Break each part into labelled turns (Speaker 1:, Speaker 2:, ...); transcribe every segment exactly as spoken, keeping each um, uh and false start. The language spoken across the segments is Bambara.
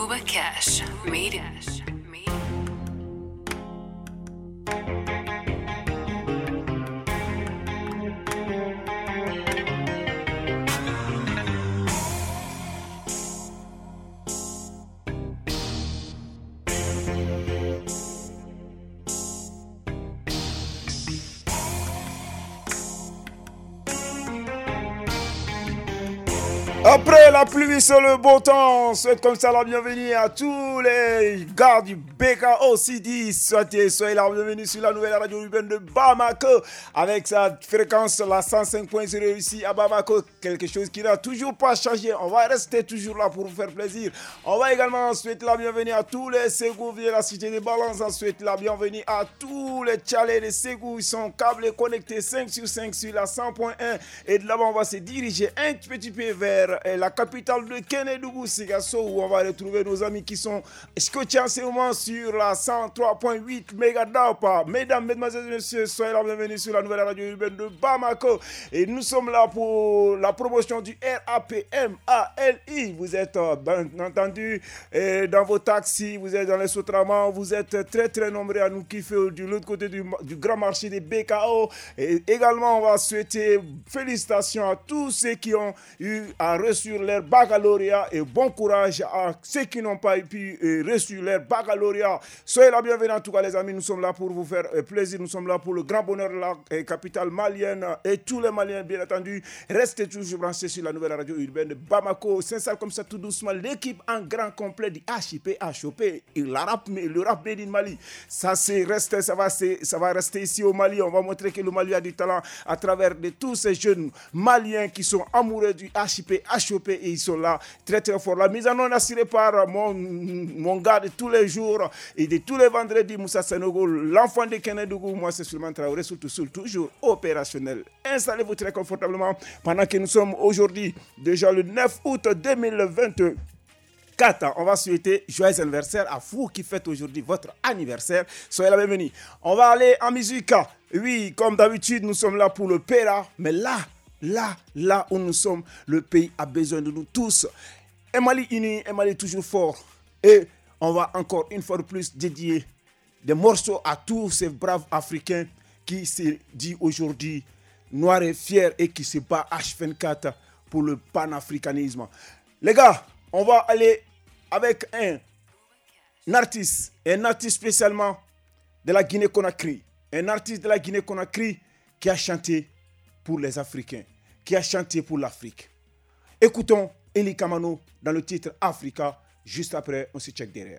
Speaker 1: Booba Cash Media.
Speaker 2: Après la pluie sur le beau temps, on souhaite comme ça la bienvenue à tous les gars du B K O C D. Soyez, soyez la bienvenue sur la nouvelle radio urbaine de Bamako avec sa fréquence, la cent cinq point zéro ici à Bamako. Quelque chose qui n'a toujours pas changé. On va rester toujours là pour vous faire plaisir. On va également souhaiter la bienvenue à tous les Ségou de la cité des Balances. On souhaite la bienvenue à tous les Tchalais de Ségou. Ils sont câblés connectés cinq sur cinq sur la cent point un. Et de là-bas, on va se diriger un petit peu vers la capitale de Kénédougou, Sigasso, où on va retrouver nos amis qui sont scotchés en ce moment sur la cent trois point huit Megadapa. Mesdames, mesdemoiselles et messieurs, soyez la bienvenue sur la nouvelle radio urbaine de Bamako. Et nous sommes là pour la promotion du R A P M A L I. Vous êtes bien entendu dans vos taxis, vous êtes dans les Sotraman, vous êtes très très nombreux à nous kiffer de l'autre côté du, du grand marché des B K O. Et également, on va souhaiter félicitations à tous ceux qui ont eu à reçu leur baccalauréat et bon courage à ceux qui n'ont pas pu euh, reçu leur baccalauréat. Soyez la bienvenue en tout cas les amis, nous sommes là pour vous faire euh, plaisir, nous sommes là pour le grand bonheur de la euh, capitale malienne et tous les Maliens bien entendu. Restez toujours branchés sur la nouvelle radio urbaine de Bamako, s'installe comme ça tout doucement l'équipe en grand complet du H I P H O P et la rap, le rap made in Mali. Ça, c'est resté, ça, va, c'est, ça va rester ici au Mali, on va montrer que le Mali a du talent à travers de tous ces jeunes Maliens qui sont amoureux du H I P H O P et ils sont là très très fort. La mise en onde assurée par mon, mon gars de tous les jours et de tous les vendredis, Moussa Sanogo, l'enfant de Kénédougou. Moi c'est Suleiman Traoré, surtout, surtout toujours opérationnel. Installez-vous très confortablement pendant que nous sommes aujourd'hui déjà le neuf août deux mille vingt-quatre. On va souhaiter joyeux anniversaire à vous qui fêtez aujourd'hui votre anniversaire. Soyez la bienvenue. On va aller en musique. Oui, comme d'habitude, nous sommes là pour le Péra, mais là, Là, là où nous sommes, le pays a besoin de nous tous. Un Mali uni, un Mali toujours fort. Et on va encore une fois de plus dédier des morceaux à tous ces braves Africains qui se disent aujourd'hui noirs et fiers et qui se battent H vingt-quatre pour le panafricanisme. Les gars, on va aller avec un, un artiste, un artiste spécialement de la Guinée-Conakry. Un artiste de la Guinée-Conakry qui a chanté pour les Africains, qui a chanté pour l'Afrique. Écoutons Eli Kamano dans le titre Africa. Juste après, on se check derrière.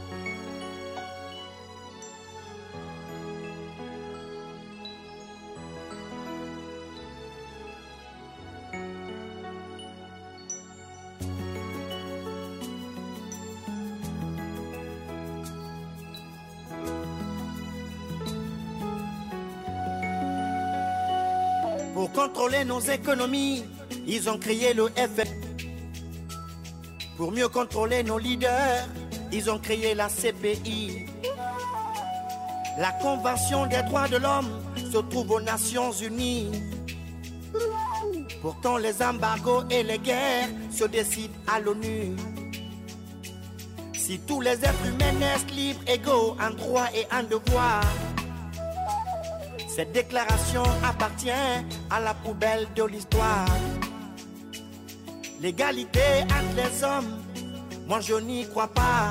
Speaker 3: Pour contrôler nos économies, ils ont créé le F M. Pour mieux contrôler nos leaders, ils ont créé la C P I. La Convention des droits de l'homme se trouve aux Nations Unies. Pourtant les embargos et les guerres se décident à l'ONU. Si tous les êtres humains naissent libres, égaux en droit et en devoir, cette déclaration appartient à la poubelle de l'histoire. L'égalité entre les hommes, moi je n'y crois pas.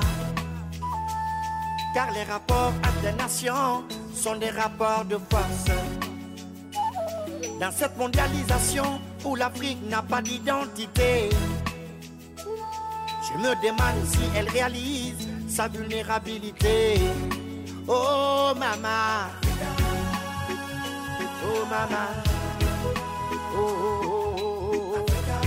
Speaker 3: Car les rapports entre les nations sont des rapports de force. Dans cette mondialisation où l'Afrique n'a pas d'identité, je me demande si elle réalise sa vulnérabilité. Oh maman, oh maman, oh oh oh oh oh.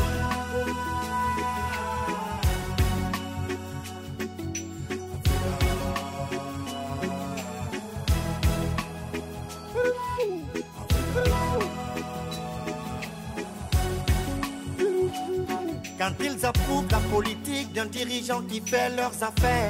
Speaker 3: Quand ils approuvent la politique d'un dirigeant qui fait leurs affaires,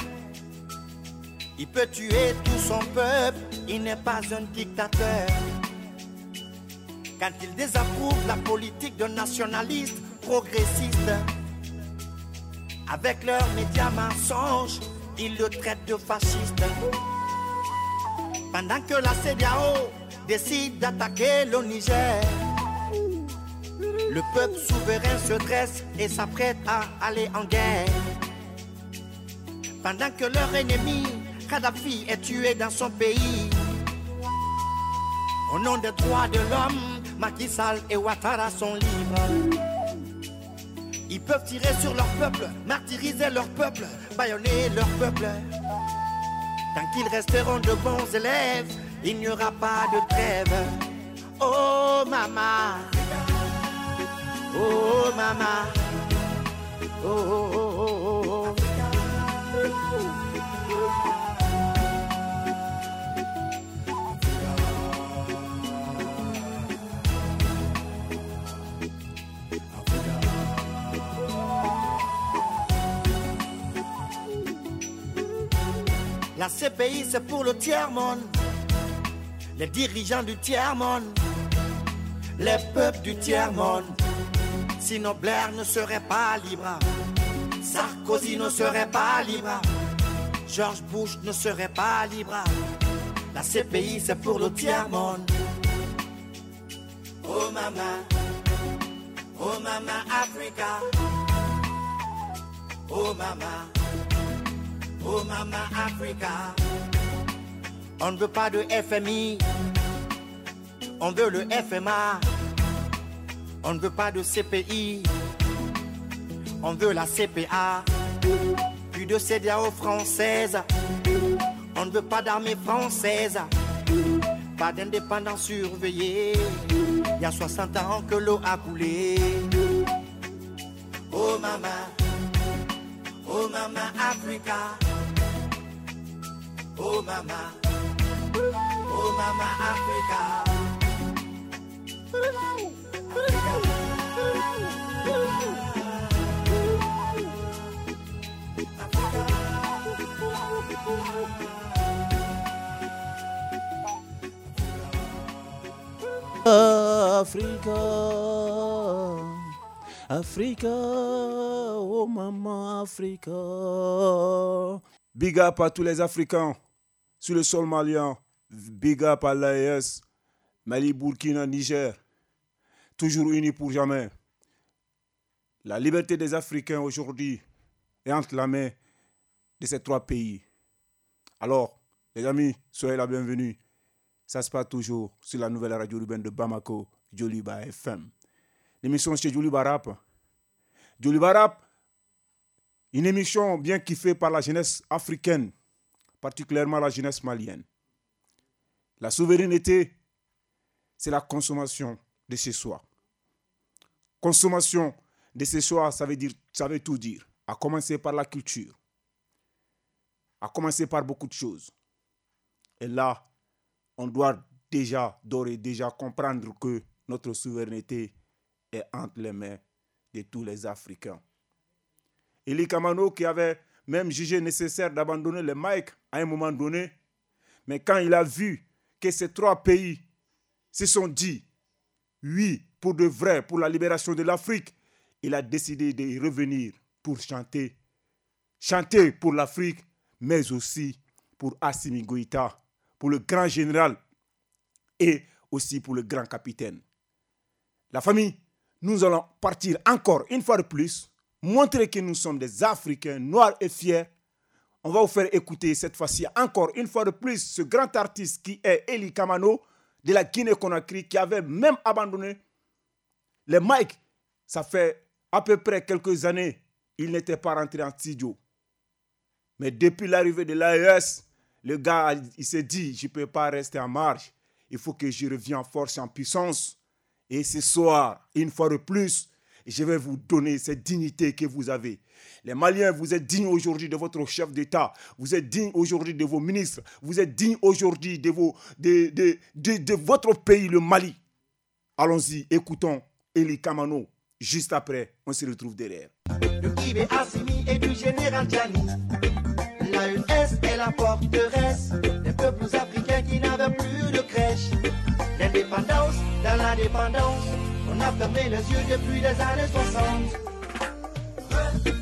Speaker 3: il peut tuer tout son peuple, il n'est pas un dictateur. Quand ils désapprouvent la politique d'un nationaliste progressiste, Avec leurs médias mensonges, ils le traitent de fasciste. Pendant que la C D A O décide d'attaquer le Niger, le peuple souverain se dresse et s'apprête à aller en guerre. Pendant que leur ennemi, Kadhafi, est tué dans son pays. Au nom des droits de l'homme, Macky Sall et Ouattara sont libres. Ils peuvent tirer sur leur peuple, martyriser leur peuple, bâillonner leur peuple. Tant qu'ils resteront de bons élèves, il n'y aura pas de trêve. Oh maman, oh maman, oh oh oh oh oh. La C P I c'est pour le tiers-monde, les dirigeants du tiers-monde, les peuples du tiers-monde. Sinon Blair ne serait pas libre, Sarkozy ne serait pas libre, George Bush ne serait pas libre. La C P I c'est pour le tiers-monde. Oh maman, oh maman Africa, oh maman, oh maman Africa. On ne veut pas de F M I, on veut le F M A. On ne veut pas de C P I, on veut la C P A. Plus de C D A O française, on ne veut pas d'armée française. Pas d'indépendance surveillée, il y a soixante ans que l'eau a coulé. Oh maman, oh maman Africa, oh maman, oh maman Africa.
Speaker 2: Africa, Africa, oh maman Africa. Big up à tous les Africains sur le sol malien. Big up à l'A E S, Mali, Burkina, Niger. Toujours unis pour jamais. La liberté des Africains aujourd'hui est entre la main de ces trois pays. Alors, les amis, soyez la bienvenue. Ça se passe toujours sur la nouvelle radio urbaine de Bamako, Djoliba F M. L'émission chez Djoliba Rap. Djoliba Rap, une émission bien kiffée par la jeunesse africaine, particulièrement la jeunesse malienne. La souveraineté, c'est la consommation de chez soi. Consommation de chez soi, ça veut dire, ça veut tout dire. À commencer par la culture. À commencer par beaucoup de choses. Et là, on doit déjà, d'ores et déjà, comprendre que notre souveraineté est entre les mains de tous les Africains. Eli Kamano, qui avait même jugé nécessaire d'abandonner le mic à un moment donné, mais quand il a vu que ces trois pays se sont dit oui, pour de vrai, pour la libération de l'Afrique, il a décidé de revenir pour chanter. Chanter pour l'Afrique, mais aussi pour Assimi Goïta, pour le grand général et aussi pour le grand capitaine. La famille, nous allons partir encore une fois de plus, montrer que nous sommes des Africains noirs et fiers. On va vous faire écouter cette fois-ci encore une fois de plus ce grand artiste qui est Eli Kamano de la Guinée-Conakry qui avait même abandonné les mics. Ça fait à peu près quelques années, il n'était pas rentré en studio. Mais depuis l'arrivée de l'A E S, le gars, il s'est dit, je ne peux pas rester en marge. Il faut que je revienne en force et en puissance. Et ce soir, une fois de plus, je vais vous donner cette dignité que vous avez. Les Maliens, vous êtes dignes aujourd'hui de votre chef d'État. Vous êtes dignes aujourd'hui de vos ministres. Vous êtes dignes aujourd'hui de, vos, de, de, de, de votre pays, le Mali. Allons-y, écoutons Eli Kamano. Juste après, on se retrouve derrière.
Speaker 3: Le Guibé Assimi et du général Djani. L'A E S est la forteresse des peuples africains qui n'avaient plus de crèche. L'indépendance dans la dépendance, on a fermé les yeux depuis les années soixante.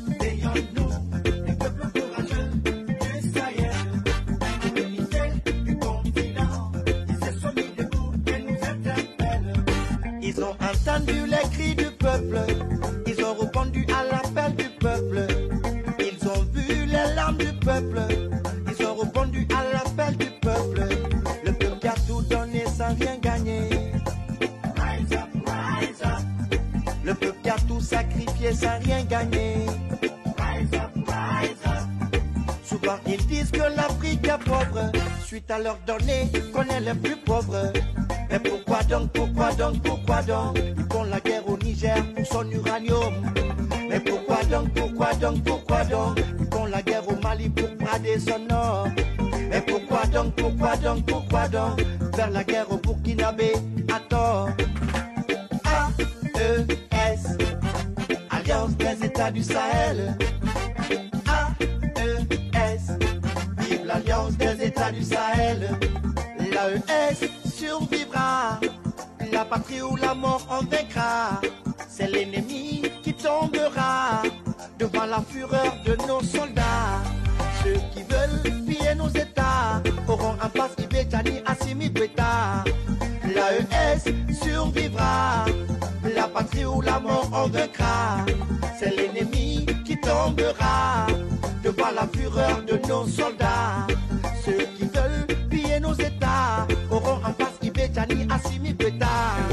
Speaker 3: Réveillons-nous, les peuples courageux du Sahel, pour l'unité du continent. Ils se sont mis debout et nous interpellent. Ils ont entendu les cris du peuple, ils ont répondu à l'appel du peuple. Ils ont vu les larmes du peuple, ils ont répondu à l'appel du peuple. Le peuple qui a tout donné sans rien gagner. Rise up, rise up. Le peuple qui a tout sacrifié sans rien gagner. Rise up, rise up. Souvent ils disent que l'Afrique est pauvre, suite à leur donner qu'on est les plus pauvres. Mais pourquoi donc, pourquoi donc, pourquoi donc ils font la guerre au Niger pour son uranium? Mais pourquoi donc, pourquoi donc, pourquoi donc ils font la guerre au Mali pour brader son or? Mais pourquoi donc, pourquoi donc, pourquoi donc faire la guerre au Burkinabé à tort? A E S, Alliance des États du Sahel. A E S, vive l'Alliance des États du Sahel. L'A E S survivra, la patrie ou la mort en vaincra. C'est l'ennemi qui tombera devant la fureur de nos soldats. Ceux qui veulent piller nos États auront en face Ibetani, Assimi Beta. L'A E S survivra, la patrie ou la mort en vaincra. C'est l'ennemi qui tombera devant la fureur de nos soldats. Ceux qui veulent piller nos États auront en face Ibetani, Assimi Beta.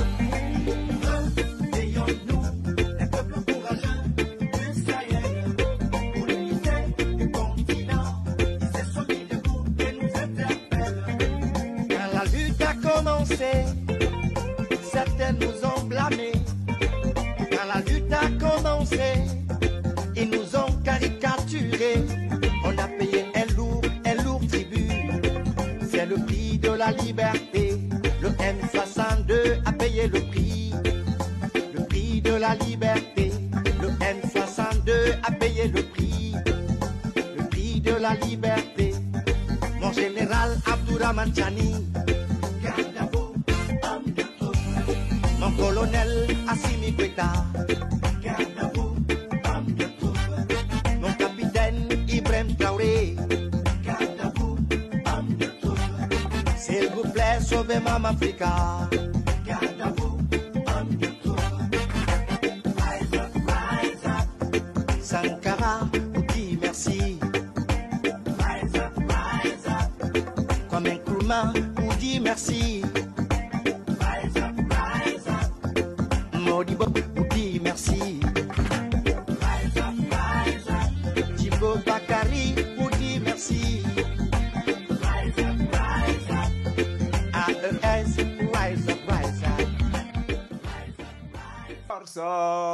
Speaker 3: Réveillons-nous, les peuples courageux du Sahel, pour l'unité du continent. Ils se sont mis debout et nous interpellent. Quand la lutte a commencé, certains nous ont blâmés. Quand la lutte a commencé, ils nous ont caricaturés. On a payé un lourd, un lourd tribut. C'est le prix de la liberté. Le M soixante-deux a payé le prix. Le prix de la liberté. Le M soixante-deux a payé le prix. Le prix de la liberté. Mon général Abdourahmane Tchani. Garde à vous, homme de troupe. Mon colonel Assimi Beta. Garde à vous, homme de troupe. Mon capitaine Ibrahim Traoré. Garde à vous, homme de troupe. S'il vous plaît, sauvez Mame Africa. Garde à vous, homme de troupe. Rise up, rise up. Sankara vous dit merci. Rise up, rise up. Comme un Nkrumah vous dit merci. Rise up, rise up. Modibo vous dit merci. Rise up, rise up. Djibo Bakari vous dit merci. Rise up, rise up. A E S, rise up, rise up.
Speaker 2: Ça,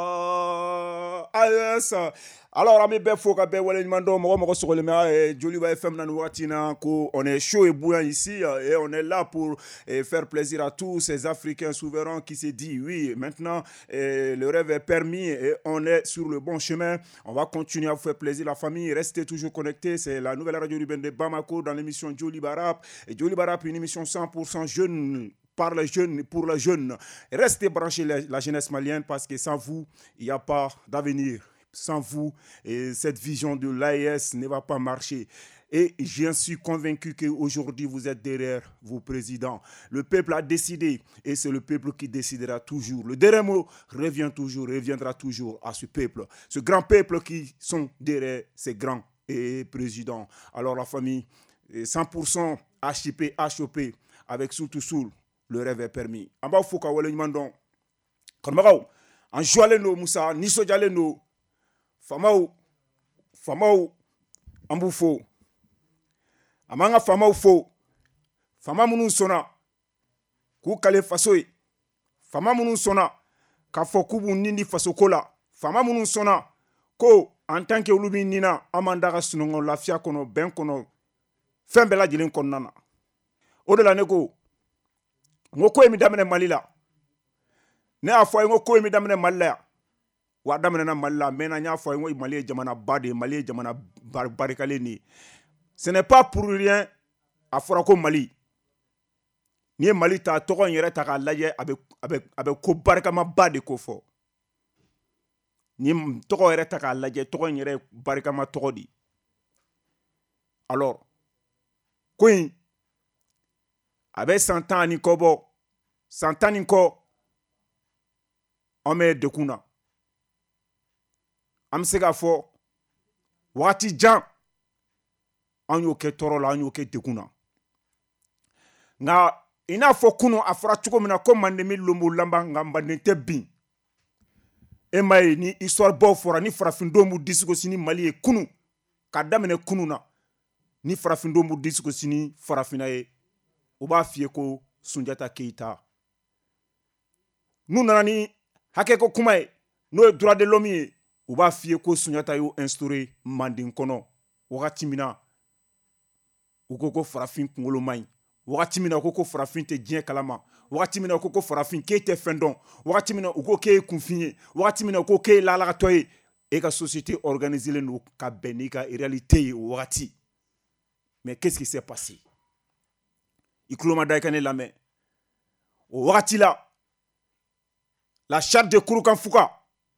Speaker 2: A E S. Alors, ami Befo, Kabé, Wale Nimando, Moro, Moro, sur le maire, Joliba F M, Nanouatina, on est chaud et bouillant ici et on est là pour faire plaisir à tous ces Africains souverains qui se disent oui, maintenant le rêve est permis et on est sur le bon chemin. On va continuer à vous faire plaisir, la famille. Restez toujours connectés. C'est la nouvelle radio urbaine de Bamako dans l'émission Joliba Rap. Et Joliba Rap, une émission cent pour cent jeune. Par les jeunes, pour les jeunes. Restez branchés la, la jeunesse malienne parce que sans vous, il n'y a pas d'avenir. Sans vous, et cette vision de l'A E S ne va pas marcher. Et j'en suis convaincu qu'aujourd'hui, vous êtes derrière vos présidents. Le peuple a décidé et c'est le peuple qui décidera toujours. Le dernier mot revient toujours, reviendra toujours à ce peuple. Ce grand peuple qui sont derrière ces grands et présidents. Alors la famille, cent pour cent H I P, H O P, avec surtout Soul. Le rêve est permis. En bas, il faut qu'on demande. Quand on en joie Moussa, ni sojale no, famao, famao, en bouffo. Amanga famao fo, fama munu sona, ku kale fasoe, fama munu sona, ka fo kubu nindi faso kola, fama munu sona, ko en tant que ulubi nina, amandara sunongo lafia kono, ben kono, fembela jilin konana. Au-delà neko, ngoko emi damene malila ne afo ngoko emi damene malila wa damene na malila mena nya afo ngo mali jamana bade mali jamana bar barikale ni ce n'est pas pour rien afora ko Mali ni Mali ta togon yere ta ka laye avec avec avec ko barikama bade ko fo ni tɔgɔ yɛrɛ ta k'a lajɛ tɔgɔ in yɛrɛ barikama tɔgɔ di. Alors ko in a bɛ san tan ani kɔ bɔ san tan ni kɔ an bɛ dekun na an bɛ se k'a fɔ wagati jan an y'o kɛ tɔɔrɔ la an y'o kɛ dekun na nka i n'a fɔ kunun a fɔra cogo min na ko manden mi lonbo laban nka manden tɛ bin e m'a ye ni histoire baw fɔra ni farafindon b'u disi gosi ni Mali ye kunun ka daminɛ kunun na ni farafindon b'u disi gosi ni farafinna ye u b'a f'i ye ko Sunjata Keita n'u nana ni hakɛko kuma ye n'o ye droit de l'homme ye u b'a f'i ye ko Sunjata y'o instauré manden kɔnɔ wagati min na u ko ko farafin kunkolo man ɲi wagati min na u ko ko farafin tɛ diɲɛ kalama wagati min na u ko ko farafin k'e tɛ fɛn dɔn wagati min na u ko k'e ye kunfin ye wagati min na u ko k'e ye laalagatɔ ye e ka société organisée don ka bɛn n'i ka réalité ye o wagati mais qu'est-ce qui s'est passé i tulo ma da i ka ne lamɛn o wagati la la charte de Kurukanfuga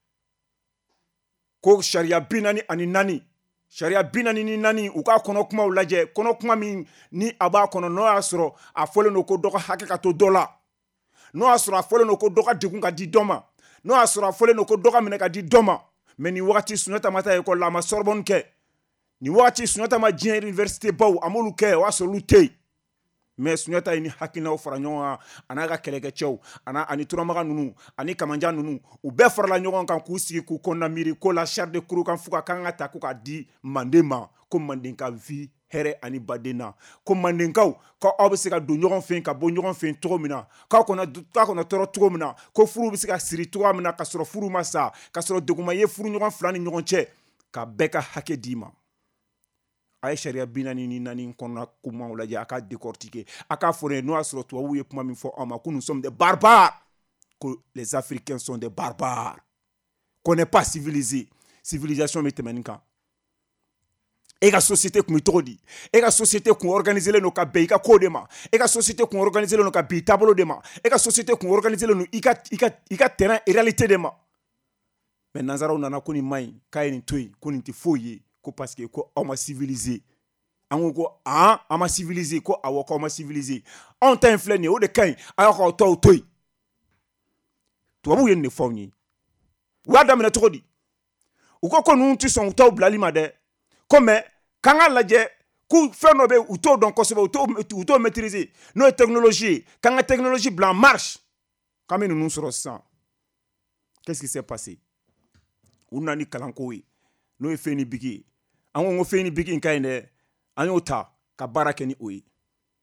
Speaker 2: ko sariya bi naani ani naani sariya bi naani ni naani u ka kɔnɔ kumaw lajɛ kɔnɔ kuma min ni a b'a kɔnɔ n'o y'a sɔrɔ a fɔlen don ko dɔ ka hakɛ ka to dɔ la n'o y'a sɔrɔ a fɔlen don ko dɔ ka degun ka di dɔ ma n'o y'a sɔrɔ a fɔlen don ko dɔ ka minɛ ka di dɔ ma mais ni wagati Sunjata ma taa école la a ma Sorbonne kɛ ni wagati Sunjata ma diɲɛ université baw a m'olu kɛ o y'a sɔrɔ olu tɛ yen mais Sunjata ye ni hakilinaw fara ɲɔgɔn kan a n'a ka kɛlɛkɛcɛw ana ani turamaga ninnu ani kamanjan ninnu u bɛɛ farala ɲɔgɔn kan k'u sigi k'u kɔnɔna miiri ko la charte de Kurukanfuga kan ka ta ko k'a di Manden ma ko Manden ka vi hɛrɛ ani baden na ko Mandenkaw ko aw bɛ se ka don ɲɔgɔn fɛ ka bɔ ɲɔgɔn fɛ cogo min na k'aw kɔnɔ k'aw kɔnɔ tɔɔrɔ cogo min na ko furu bɛ se ka siri cogoya min na ka sɔrɔ furu ma sa ka sɔrɔ degun ma ye furu ɲɔgɔn fila ni ɲɔgɔn cɛ ka bɛɛ ka hakɛ d'i ma a ye sariya bi naani ni naani kɔnɔna kumaw lajɛ a ka décortiquer a k'a fɔ ne n'o y'a sɔrɔ tubabuw ye kuma min fɔ an ma ko nous sommes des barbares que les Africains sont des barbares qu'on n'est pas civilisé civilisation bɛ tɛmɛ nin kan e ka société kun bɛ cogo di e ka société kun organisé len don ka bɛn i ka ko de ma e ka société kun organisé len don ka bɛn i taabolo de ma e ka société kun organisé len don i ka i ka i ka terrain réalité de ma mais nanzaraw nana ko nin man ɲi k'a ye nin to yen ko nin tɛ foyi ye ko parce que ko aw ma civilisé an ko ko an an ma civilisé ko awɔ k'aw ma civilisé anw ta in filɛ nin ye o de ka ɲi a y'a k'aw tɔw to yen tubabuw ye nin de fɔ anw ye u y'a daminɛ cogo di u ko ko ninnu tɛ sɔn u t'aw bilali ma dɛ ko mais k'an ka lajɛ k'u fɛn dɔ bɛ yen u t'o dɔn kosɛbɛ u t'o u t'o maîtriser n'o ye technologie ye k'an ka technologie bila en marche k'an bɛ ninnu sɔrɔ sisan qu'est-ce qui s'est passé u nana ni kalanko ye n'o ye fɛn ni bigi ye an ko ko fɛn ni bigi in ka ɲi dɛ an y'o ta ka baara kɛ ni o ye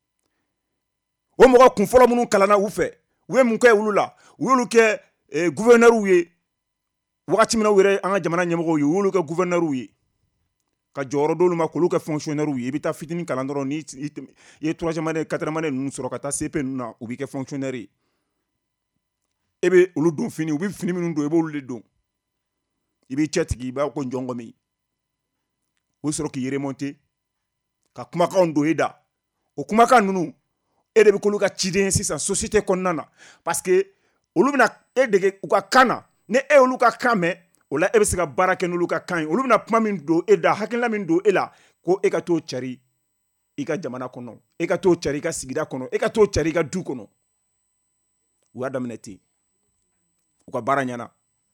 Speaker 2: o mɔgɔ kun fɔlɔ minnu kalanna u fɛ u ye mun kɛ olu la u y'olu kɛ gouverneurs ye wagati min na u yɛrɛ an ka jamana ɲɛmɔgɔw ye u y'olu kɛ gouverneurs ye ka jɔyɔrɔ d'olu ma k'olu kɛ fonctionnaires ye i bɛ taa fitinin kalan dɔrɔn ni i ye troisième année quatrième année ninnu sɔrɔ ka taa C P ninnu na u b'i kɛ fonctionnaire ye e bɛ olu don fini u bɛ fini minnu don i b'olu de don i b'i cɛtigi i b'a ko njɔngɔmi o sɔrɔ k'i remonter ka kumakanw don e da o kumakan ninnu e de bɛ k'olu ka ciden sisan société kɔnɔna na parce que olu bɛna e dege u ka kan na ni e olu ka kan mɛn o la e bɛ se ka baara kɛ n'olu ka kan ye olu bɛna kuma min don e da hakilina min don e la ko e ka t'o cari i ka jamana kɔnɔ e ka t'o cari i ka sigida kɔnɔ e ka t'o cari i ka du kɔnɔ u y'a daminɛ ten u ka baara ɲɛna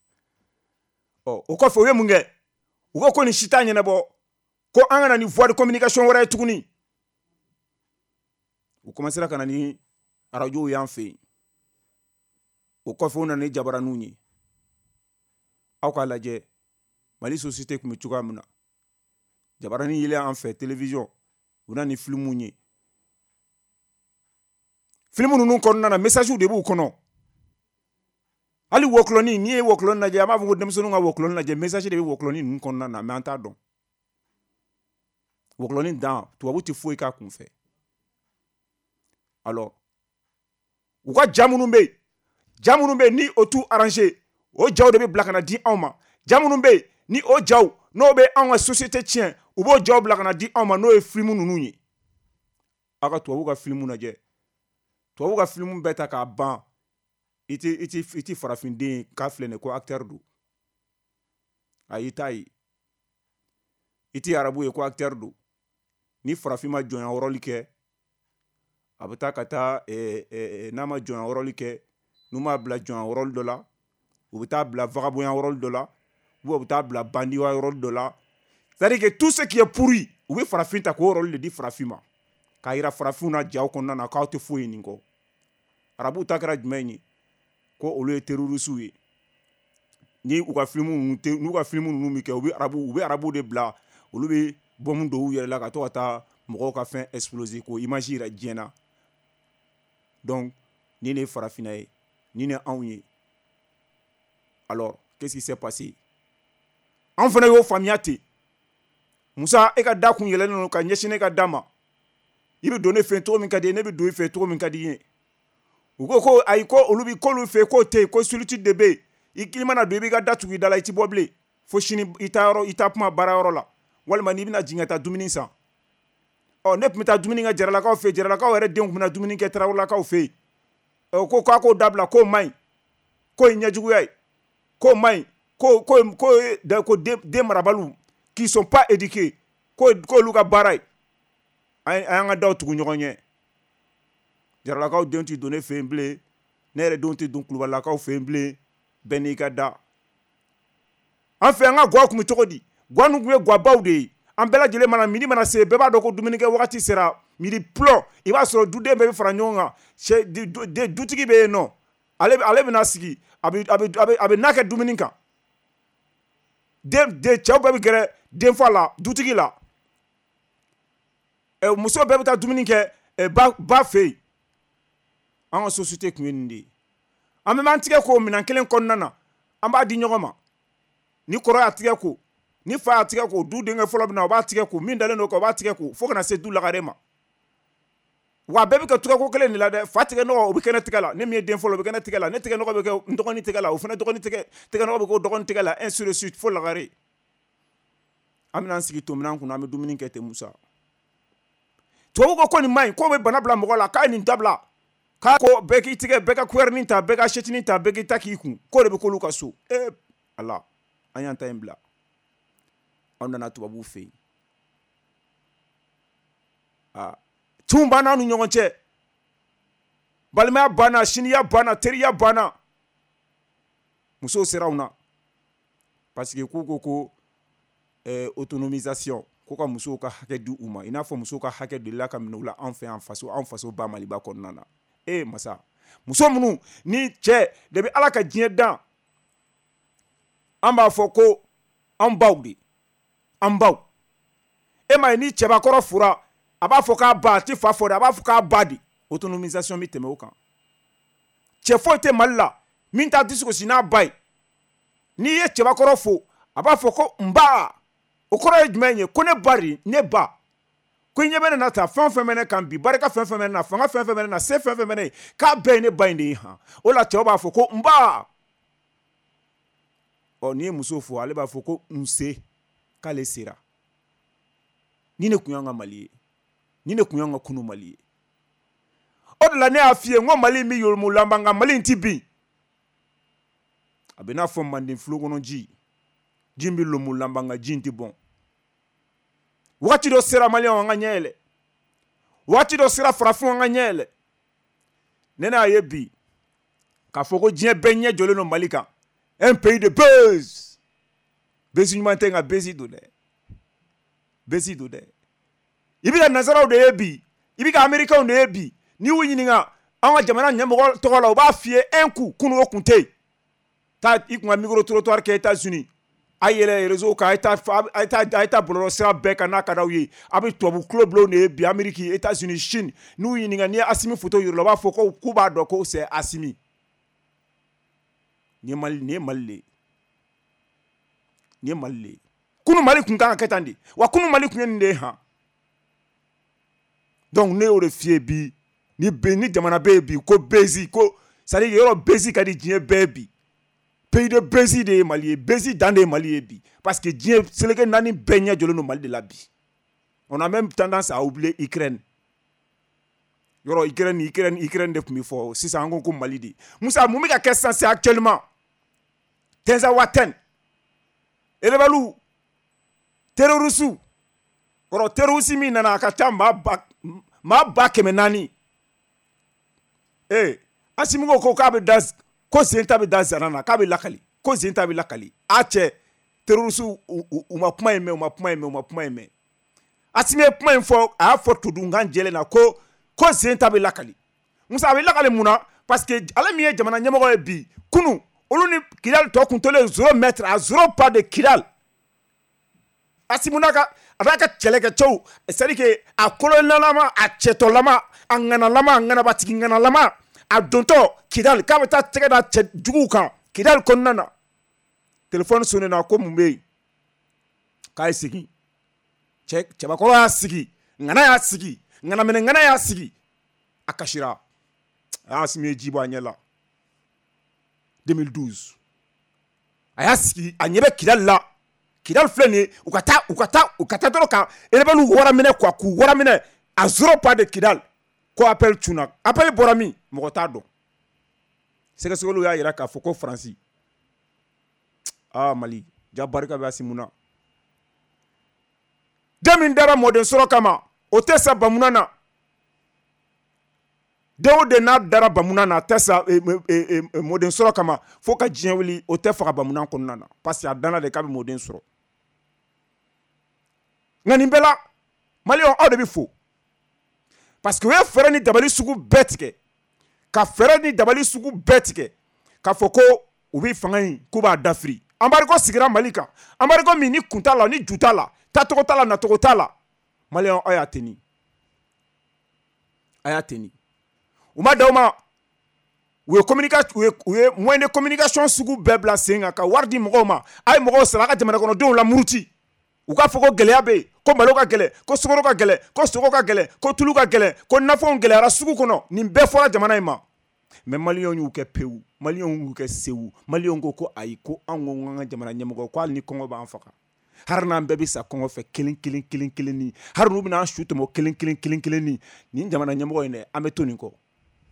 Speaker 2: ɔ o kɔfɛ u ye mun kɛ u ko ko nin si t'a ɲɛnabɔ ko an kana ni voie de communication wɛrɛ ye tuguni u commencera ka na ni arajow y'an fɛ yen o kɔfɛ u nana ni jabaraninw ye aw k'a lajɛ Mali société kun bɛ cogoya min na jabaranin yelen an fɛ télévision u nana ni filimuw ye filimu ninnu kɔnɔna na messages de b'u kɔnɔ hali wɔkulɔnin n'i ye wɔkulɔnin lajɛ an b'a fɔ ko denmisɛnninw ka wɔkulɔnin lajɛ message de bɛ wɔkulɔnin ninnu kɔnɔna na mais an t'a dɔn wɔkulɔnin dan tubabu tɛ foyi k'a kun fɛ alors u ka ja minnu bɛ yen ja minnu bɛ yen ni o t'u arranger o jaw de bɛ bila ka na di anw ma ja minnu bɛ yen ni o jaw n'o bɛ anw ka société tiɲɛ u b'o jaw bila ka na di anw ma n'o ye filimu ninnu ye aw ka tubabu ka filimu lajɛ tubabu ka filimu bɛɛ ta k'a ban i tɛ i tɛ i tɛ farafinden ye k'a filɛ nin ye ko acteur don a y'i ta ye i ti arabu ye ko acteur do ni farafin ma jɔnya wɔrɔli kɛ a bɛ taa ka taa eh, eh, n'a ma jɔnya wɔrɔli kɛ n'u m'a bila jɔnya wɔrɔli dɔ la u bɛ taa bila vagabond wɔrɔli dɔ la ou u bɛ taa bila bandi wɔrɔli dɔ la c'est-à-dire que tout ce qui est pourri u bɛ farafin ta k'o wɔrɔli de di farafin ma k'a yira farafinw na jaw kɔnɔna na k'aw tɛ foyi nin kɔ arabuw ta kɛra jumɛn ye ko olu ye terrorisiw ye ni u ka film ninnu n'u ka film ninnu min kɛ u bɛ arabu u bɛ arabu de bila olu bɛ bɔmu dɔw yɛrɛ la ka to ka taa mɔgɔw ka fɛn exploser ko image yira diɲɛ na donc ni ne farafina ye ni ne anw ye alors qu'est-ce qui s'est passé an fana y'o faamuya ten Musa e ka da kun yɛlɛlen don ka ɲɛsin ne ka da ma i bɛ don ne fɛ cogo min ka di ye ne bɛ don i fɛ cogo min ka di ye u ko ko ayi ko olu bi k'olu fɛ k'o tɛ yen ko solitude de bɛ yen i k'i mana don i b'i ka da tugu i da la i ti bɔ bilen fo sini i taa yɔrɔ i taa kuma baara yɔrɔ la walima n'i bɛna jigin ka taa dumuni san ɔ ne tun bɛ taa dumuni kɛ jaralakaw fɛ jaralakaw yɛrɛ denw tun bɛna dumuni kɛ tarawelakaw fɛ yen ɔ ko k'a k'o dabila k'o man ɲi k'o ye ɲɛjuguya ye k'o man ɲi ko ko ko ko den marabaliw qui sont pas éduqués ko k'olu ka baara ye a y'an ka daw tugu ɲɔgɔn ɲɛ jaralakaw denw tɛ don ne fɛ yen bilen ne yɛrɛ denw tɛ don kulubalilakaw fɛ yen bilen bɛɛ n'i ka da an fɛ an ka gaw tun bɛ cogo di gaw ninnu tun ye gabaw de ye an bɛɛ lajɛlen mana midi mana se bɛɛ b'a dɔn ko dumunikɛ wagati sera midi plɔ i b'a sɔrɔ duden bɛɛ bɛ fara ɲɔgɔn kan dutigi bɛ yen nɔ ale ale bɛna sigi a bɛ a bɛ a bɛ n'a kɛ dumuni kan den den cɛw bɛɛ bɛ gɛrɛ denfa la dutigi la ɛ muso bɛɛ bɛ taa dumuni kɛ ɛ ba ba fɛ yen an ka société tun ye nin de ye an bɛ an tigɛ ko minɛn kelen kɔnɔna na an b'a di ɲɔgɔn ma ni kɔrɔ y'a tigɛ ko ni fa y'a tigɛ ko du denkɛ fɔlɔ bɛ na o b'a tigɛ ko min dalen don o b'a tigɛ ko fo kana se du lagare ma wa bɛɛ bɛ kɛ tugɛko kelen de la dɛ fa tigɛ nɔgɔ o bɛ kɛ ne tigɛ la ne min ye den fɔlɔ o bɛ kɛ ne tigɛ la ne tigɛ nɔgɔ bɛ kɛ n dɔgɔnin tigɛ la o fana dɔgɔnin tigɛ tigɛ nɔgɔ bɛ kɛ o dɔgɔnin tigɛ la ainsi de suite fo lagare an bɛna an sigi to minɛn kunna an bɛ dumuni kɛ ten Musa tubabu ko ko nin man ɲi k'o bɛ bana bila mɔgɔ la k'a ye nin dabila k'a ko bɛɛ k'i tigɛ bɛɛ ka couverture ta bɛɛ ka chetini ta bɛɛ k'i ta k'i kun k'o de bɛ k'olu ka so ee ala an y'an ta in bila an nana tubabuw fɛ yen aa tinw banna an ni ɲɔgɔn cɛ balimaya banna siniya banna teriya banna musow sera anw na parce que k'u ko ko eh, autonomisation ko ka musow ka hakɛ di u ma i n'a fɔ musow ka hakɛ delila ka minɛ u la an fɛ yan faso an faso ba Maliba kɔnɔna na ee masa muso minnu ni cɛ debi ala ka diɲɛ dan an b'a fɔ ko an baw de an baw e ma ye ni cɛbakɔrɔ fura a b'a fɔ k'a ba a ti fa fɔ de a b'a fɔ k'a ba de autonomisation bɛ tɛmɛ o kan cɛ foyi tɛ Mali la min t'a disi gosi n'a ba ye n'i ye cɛbakɔrɔ fo a b'a fɔ ko n ba o kɔrɔ ye jumɛn ye ko ne ba de ne ba ko i ɲɛ bɛ ne na ta fɛn o fɛn bɛ ne kan bi barika fɛn fɛn bɛ ne na fanga fɛn fɛn bɛ ne na se fɛn fɛn bɛ ne ye k'a bɛɛ ye ne ba in de ye han o la cɛw b'a fɔ ko n ba ɔ n'i ye muso fo ale b'a fɔ ko n se k'ale sera ni ne kun y'an ka Mali ye ni ne kun y'an ka kunu Mali ye o de la ne y'a f'i ye n ko Mali in bɛ yolomolanba nka Mali in ti bin a bɛ n'a fɔ Manden filo kɔnɔ ji ji in bɛ lomolanba nka ji in ti bɔn waati dɔ sera Maliyɛnw an ka ɲɛ yɛlɛ waati dɔ sera farafinw an ka ɲɛ yɛlɛ ne n'a ye bi k'a fɔ ko diɲɛ bɛɛ ɲɛ jɔlen don Mali kan un pays de buzz bezi ɲuman tɛ nka bezi don dɛ bezi don dɛ i bɛ ka nazaraw de ye bi i bɛ ka américains de ye bi n'i y'u ɲininka an ka jamana ɲɛmɔgɔ tɔgɔ la u b'a f'i ye un coup kunun o kun tɛ yen taa i kun ka micro trottoir kɛ États-Unis a yɛlɛ réseau kan a ye taa a ye taa a ye taa bɔlɔlɔ sira bɛɛ kan n'a ka d'aw ye a bɛ tubabu kulo bulon de ye bi Amérique États-Unis Chine n'u y'u ɲininka n'i ye Asimi photo yir'u la u b'a fɔ ko k'u b'a dɔn ko c'est Asimi nin ye Mali nin ye Mali le ye nin ye Mali le ye kunun Mali kun kan ka kɛ tan de wa kunun Mali kun ye nin de ye han donc ne y'o de f'i ye bi ni be ni jamana bɛ yen bi ko bezi ko c'est à dire yɔrɔ bezi ka di diɲɛ bɛɛ bi pays de bezi de ye Mali ye bezi dan de ye Mali ye bi parce que diɲɛ seleke naani bɛɛ ɲɛ jɔlen don Mali de la bi on a même tendance à oublier Ukraine yɔrɔ Ukraine Ukraine Ukraine de tun bɛ fɔ sisan an ko ko Mali de Musa mun bɛ ka kɛ sisan c'est actuellement Tenza Waten elebalu terroristu koro terroristi min nana ka ca maa ba maa ba kɛmɛ naani eh Asimu ko k'a bɛ da ko sen ta bɛ da zana na k'a bɛ lakali ko sen ta bɛ lakali a cɛ terroristu u ma kuma in mɛn u ma kuma in mɛn u ma kuma in mɛn Asimu ye kuma in fɔ a y'a fɔ tudunkan jɛlen na ko ko sen ta bɛ lakali Musa a bɛ lakali mun na parce que ale min ye jamana ɲɛmɔgɔ ye bi kunu olu ni Kidal tɔ kun tolen zéro mètre à zéro pas de Kidal Asimu n'a ka a b'a ka kɛlɛkɛcɛw c'est-à-dire que a kolonɛlama a cɛtɔlama a ŋanalama a ŋanabatigi ŋanalama a dontɔ Kidal k'a bɛ taa tɛgɛ da cɛ juguw kan Kidal kɔnɔna na téléphone sonné na ko mun bɛ yen k'a ye segin cɛ cɛbakɔrɔ y'a sigi ŋana y'a sigi ŋanaminɛ ŋana y'a sigi a kasira a y'a Asimu ye ji bɔ a ɲɛ la deux mille douze a y'a sigi a ɲɛ bɛ Kidal la Kidal filɛ nin ye u ka taa u ka taa u ka taa dɔrɔn ka rebelle wara minɛ quoi k'u wara minɛ à zéro pas de Kidal ko appel cunna appel bɔra min mɔgɔ t'a dɔn sɛgɛsɛgɛliw y'a jira k'a fɔ ko Faransi ah Mali ja barika bɛ Asimu na den min dara mɔden sɔrɔ kama o tɛ sa bamuna na den o den n'a dara bamuna na a tɛ sa mɔden sɔrɔ kama fo ka diɲɛ wuli o tɛ faga bamuna kɔnɔna na parce que a danna de k'a bɛ mɔden sɔrɔ nka nin bɛɛ la Maliyɛnw aw de bɛ fo parce que u ye fɛɛrɛ ni dabali sugu bɛɛ tigɛ ka fɛɛrɛ ni dabali sugu bɛɛ tigɛ k'a fɔ ko u bɛ fanga in k'u b'a dafiri embargo sigira Mali kan embargo min ni kun t'a la ni ju t'a la taacogo t'a la nacogo t'a la Maliyɛnw aw y'a tenni a y'a tenni u ma da u ma u ye communication u ye u ye moyen de communication sugu bɛɛ bila sen kan ka wari di mɔgɔw ma a ye mɔgɔw sara a ka jamana kɔnɔdenw la muruti u k'a fɔ ko gɛlɛya bɛ yen ko malo ka gɛlɛ ko sukaro ka gɛlɛ ko sogo ka gɛlɛ ko tulu ka gɛlɛ ko nafɛnw gɛlɛyara sugu kɔnɔ nin bɛɛ fɔra jamana in ma mais Maliyɛnw y'u kɛ pewu Maliyɛnw y'u kɛ sewu Maliyɛnw ko ko ayi ko an ko an ka jamana ɲɛmɔgɔ ko hali ni kɔngɔ b'an faga hari n'an bɛɛ bɛ sa kɔngɔ fɛ kelen kelen kelen kelen ni hari n'u bɛna an su tɛmɛ kelen kelen kelen kelen ni nin jamana ɲɛmɔgɔ in dɛ an bɛ to nin kɔ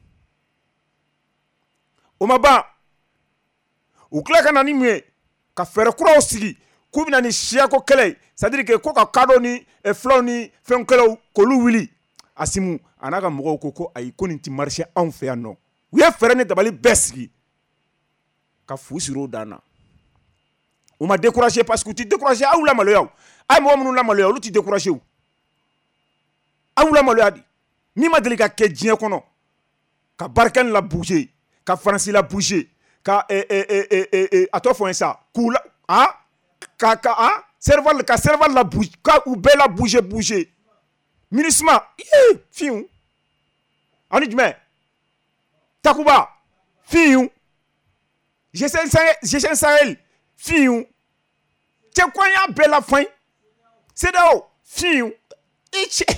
Speaker 2: o ma ban u tila ka na ni mun ye ka fɛɛrɛ kuraw sigi k'u bɛna ni siyako kɛlɛ ye c'est à dire que ko ka kadɔ ni filaw ni fɛn kɛlɛw k'olu wuli Asimu a n'a ka mɔgɔw ko ko ayi ko nin tɛ marché anw fɛ yan nɔ u ye fɛɛrɛ ni dabali bɛɛ sigi ka fu siri o dan na u ma découragé parce que u tɛ découragé aw la maloya a ye mɔgɔ minnu la maloya olu tɛ découragé o aw la maloya de min ma deli ka kɛ diɲɛ kɔnɔ ka Barkhane la bouger ka Faransi la bouger ka a tɔ fɔ n ye sa k'u la ah ka ka ah Serval ka Serval la bouger ka u bɛɛ la bouger bouger MINUSMA ee fiyewu ani jumɛn Takuba fiyewu G cinq Sahel fiyewu cɛ ko an y'a bɛɛ la fain C E D E A O fiyewu i cɛ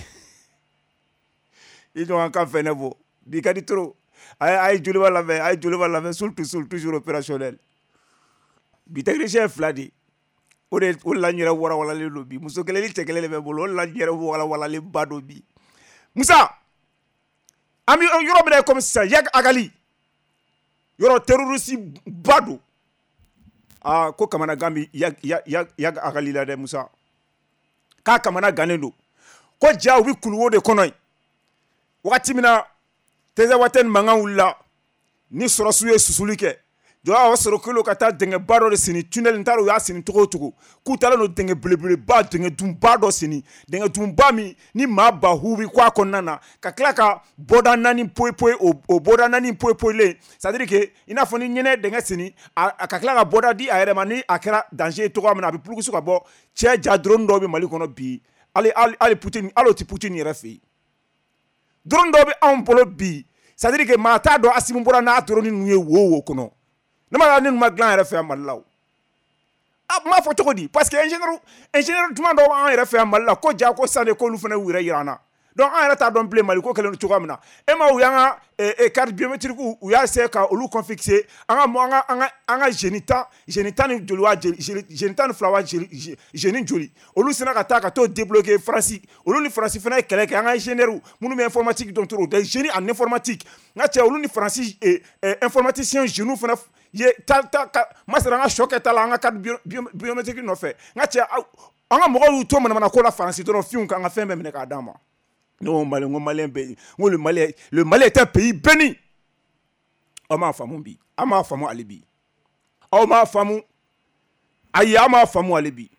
Speaker 2: i ɲɔgɔn kan fɛn ne fɔ bi ka di trop a ye joliba lamɛn a ye joliba lamɛn surtout surtout toujours opérationnel bi technicien fila de o de o la n yɛrɛ warawalalen don bi muso kelen ni cɛ kelen de bɛ bolo o la n yɛrɛ warawalalen ba don bi Musa an bɛ yɔrɔ min na comme sisan Yag Agali yɔrɔ terroriste ba don aa ko kamana gan bi Yag Yag Yag Agali la dɛ Musa k'a kamana gannen don ko ja u bɛ kuluwo de kɔnɔ yen wagati min na Tezawatène mankan wulila ni sɔrɔsiw ye susuli kɛ jɔ a sɔrɔ kilo ka taa dingɛ ba dɔ de seni tunnel n t'a dɔn u y'a seni cogo o cogo k'u taalen don dingɛ belebeleba dingɛ dunba dɔ seni dingɛ dunba min ni maa ba hu bi kɔ a kɔnɔna na ka tila ka bɔda naani poyi poyi o bɔda naani poyi poyilen c'est à dire que i n'a fɔ ni ɲɛnɛ dingɛ seni a ka tila ka bɔda di a yɛrɛ ma ni a kɛra danger ye cogoya min na a bɛ pulukusu ka bɔ cɛ ja drone dɔw bɛ Mali kɔnɔ bi hali hali Poutine hali o tɛ Poutine yɛrɛ fɛ yen drone dɔw bɛ anw bolo bi c'est à dire que maa t'a dɔn Asimu bɔra n'a drone ninnu ye wo wo kɔnɔ ne ma ni ma dilan yɛrɛ fɛ yan Mali la o a m'a fɔ cogo di parce que ingénieur ingénieur juma dɔw b'an yɛrɛ fɛ yan Mali la ko ja ko san de k'olu fana y'u yɛrɛ yira an na donc an yɛrɛ t'a dɔn bilen Mali ko kɛlen don cogoya min na e ma u y'an ka carte biométrique u y'a essayer ka olu confisquer an ka an ka an ka an ka jeune tan jeune tan ni joli wa jeune tan ni fila wa jeune joli olu sera ka taa ka t'o débloquer France olu ni France fana ye kɛlɛ kɛ an ka ingénieur minnu bɛ informatique dɔn trop des génies en informatique n ka cɛ olu ni France informaticien jeune fana ye ta ta masara an ka choc ta la an ka carte biométrique nɔfɛ n ka cɛ an ka mɔgɔw y'u to manamana ko la France dɔrɔn fiw kan ka fɛn bɛɛ minɛ k'a d'a ma non Mali ngo Malien bɛ ngo le Mali le Mali est un pays béni aw m'a faamu bi aw m'a faamu hali bi aw m'a faamu ayi aw m'a faamu hali bi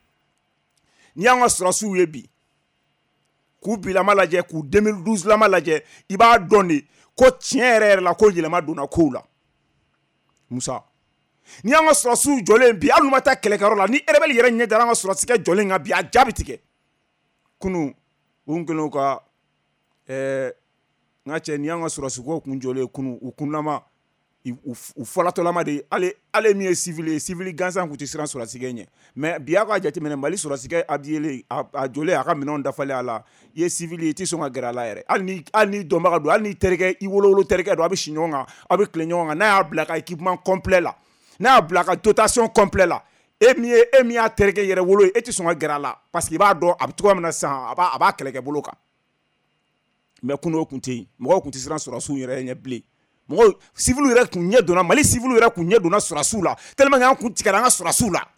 Speaker 2: ni y'an ka sɔrɔsiw ye bi k'u bilama lajɛ k'u deux mille douze lama lajɛ i b'a dɔn de ko tiɲɛ yɛrɛ yɛrɛ la ko yɛlɛma donna kow la Musa ni y'an ka sɔrɔsiw jɔlen bi hali n'u ma taa kɛlɛkɛyɔrɔ la ni rebelle yɛrɛ ɲɛ dara an ka sɔrɔsikɛ jɔlen kan bi a jaabi tigɛ kunu u kɛlen ka ɛɛ n ka cɛ ni y'an ka sɔrɔsikow kun jɔlen kunu u kunlama u fɔlatɔlama de ale ale min ye civil ye civil gansan kun tɛ siran sɔrɔsikɛ ɲɛ mais bi a ka jateminɛ Mali sɔrɔsikɛ habillé a jɔlen a ka minɛnw dafalen a la i ye civil ye i tɛ sɔn ka gɛrɛ a la yɛrɛ hali ni hali ni dɔnbaga don hali ni terikɛ i wolowolo terikɛ don a bɛ si ɲɔgɔn kan a bɛ tile ɲɔgɔn kan n'a y'a bila ka équipement complet la n'a y'a bila ka dotation complet la e min ye e min y'a terikɛ yɛrɛ wolo ye e tɛ sɔn ka gɛrɛ a la parce que i b'a dɔn a bɛ cogoya min na sisan a b'a a b'a kɛlɛkɛ bolo kan mais kunun o kun tɛ yen mɔgɔw kun tɛ siran sɔrɔsiw yɛrɛ ɲɛ bilen mɔgɔw civil yɛrɛ kun ɲɛ donna Mali civil yɛrɛ kun ɲɛ donna sɔrɔsiw la tellement que an kun tigɛra an ka sɔrɔsiw la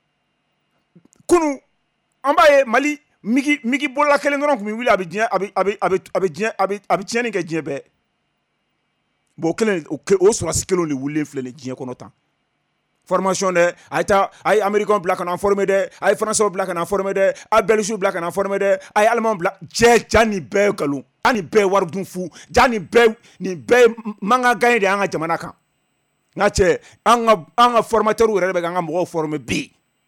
Speaker 2: kunun an b'a ye Mali migi migi bolola kelen dɔrɔn kun bɛ wuli a bɛ diɲɛ a bɛ a bɛ a bɛ a bɛ diɲɛ a bɛ a bɛ tiɲɛni kɛ diɲɛ bɛɛ bon o kelen o sɔrɔsi kelenw de wulilen filɛ nin diɲɛ kɔnɔ tan formation dɛ a ye taa a ye américain bila ka na former dɛ a ye français bila ka na former dɛ a ye belgique bila ka na former dɛ a ye allemand bila cɛ ja nin bɛɛ nkalon a nin bɛɛ wari dun fu ja nin bɛɛ nin bɛɛ mankan gagné de an ka jamana kan n ka cɛ an ka an ka formateur yɛrɛ de bɛ k'an ka mɔgɔw former bi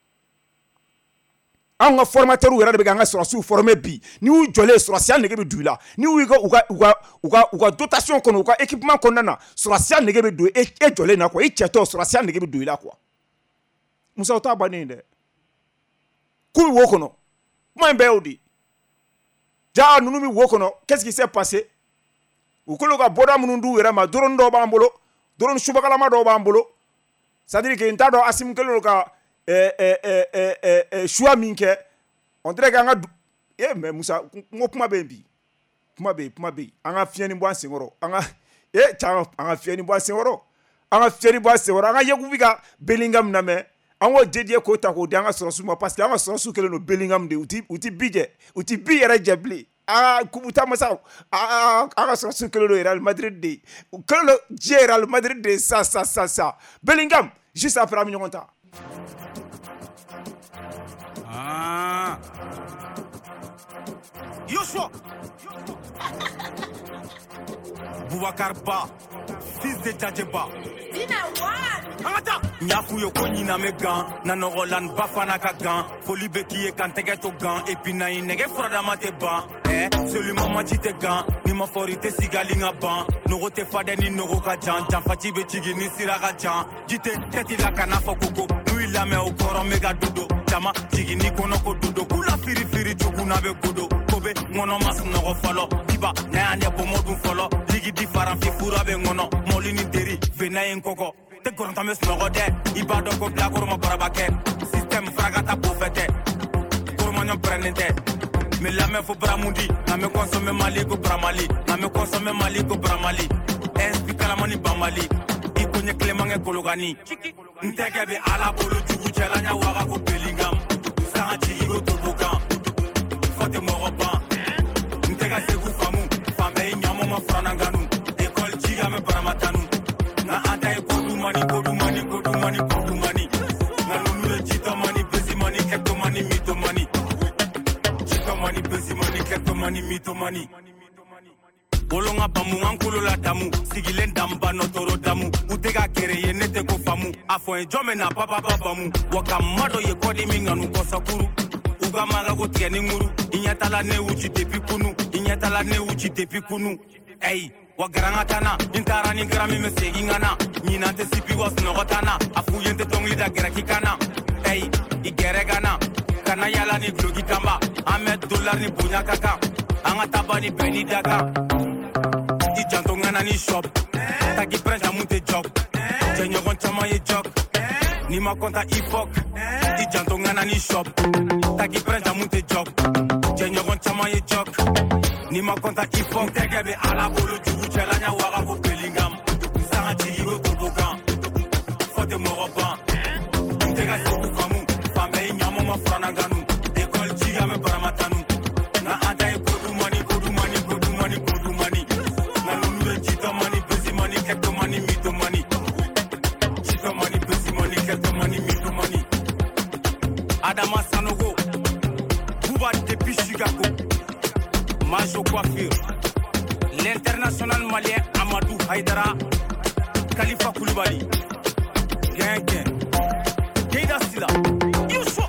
Speaker 2: an ka formateur yɛrɛ de bɛ k'an ka sɔrɔsiw former bi ni y'u jɔlen sɔrɔsiya nege bɛ don i la ni y'u ka u ka u ka u ka u ka dotation kɔnɔ u ka équipement kɔnɔna na sɔrɔsiya nege bɛ don e e jɔlen na quoi i cɛtɔ sɔrɔsiya nege bɛ don i la quoi Musa o t'a bannen dɛ k'u bɛ wo kɔnɔ kuma in bɛɛ y'o de ja ninnu bɛ wo kɔnɔ qu'est-ce qui s'est passé u kɛlen ka bɔda minnu d'u yɛrɛ ma drone dɔw b'an bolo drone subagalama dɔw b'an bolo c'est à dire que n t'a dɔn Asimu kɛlen don ka choix min kɛ on dirait que an ka eh mais Musa n ko kuma bɛ yen bi kuma bɛ yen kuma bɛ yen an ka fiɲɛ ni bɔ an senkɔrɔ an ka eh can an ka fiɲɛ ni bɔ an senkɔrɔ an ka fiɲɛ ni bɔ an senkɔrɔ an ka Yakubu bɛ ka Bellingham lamɛn an k'o dédié k'o ta k'o di an ka sɔrɔsiw ma parce que an ka sɔrɔsiw kɛlen don Bellingham de u ti u ti bi jɛ u ti bi yɛrɛ jɛ bilen aa kubuta masa an ka sɔrɔsiw kɛlen don Real Madrid de u kɛlen don diɲɛ Real Madrid de sa sa sa sa Bellingham juste après an bɛ ɲɔgɔn ta.
Speaker 1: Ah. Yoshua Boubacar Ba, fils de Djadjeba. Angata Nyafu yo koni na me gan na norolan bafana ka gan foli be ki e kan tege to gan et puis na inege frada mate ban eh celui mama ti te gan ni ma forite sigalinga ban no te fade ni no ka jan jan fati be tigi ni sira ka jan jite teti la kana fokoko lui la me o koro mega dodo jama tigi ni kono ko dodo kula firi firi juguna be godo kobe ngono mas no folo diba na ande bomodu folo ligi di faran fi fura be ngono molini deri vena en koko te koronta me snogo de ibado ko bla koroma barabake système fragata bofete koroma prenente me la me fo bramundi na me consommer mali ko bramali na me consommer mali ko bramali explique la mani bamali ikonye klemange kologani nteke be ala bolo jugu chela nya waga ko Bellingham sa ti go to bokan fote moroba nteka se ku famu fame nyamo ma frananganu école jiga me baramatanu na ata e ko mani ko mani ko mani ko mani na nunu chito mani besi mani keto mani mito mani chito mani besi mani keto mani mito mani bolonga bamu ankulo la damu sigilen damba notoro damu utega kereye nete ko famu afo e jome na papa papa mu wakamado ye kodi minganu ko sakuru uga mala ko tieni nguru inyatala ne uchi depi kunu inyatala ne uchi depi kunu ey wagaranga tana intara ni grami me segingana nyina te sipi was no gotana afu yente tongli da geraki kana ey igeregana kana yala ni glogi kamba amet dollar ni bunya kaka anga tabani beni daga i janto ngana ni shop taki prenda monte job jenyo gon chama ye job ni ma konta ifok i janto ngana ni shop taki prenda monte job jenyo gon chama ye job ni ma konta ifok tegebe ala bolo jugu chelanya waga vo pelingam sanga chigo turbogan fote moroban tega soku famu fame nyamo ma frananganu école jiga me paramatanu na anda e kodu mani kodu mani kodu mani kodu mani na lulu jito mani busy mani kekto mani mito mani jito mani busy mani kekto mani mito mani Adama Sanogo Bouba depuis Chicago Majo Coiffure l'international malien Amadou Haidara Khalifa Koulibaly Gang Gang Keida Sila Youssou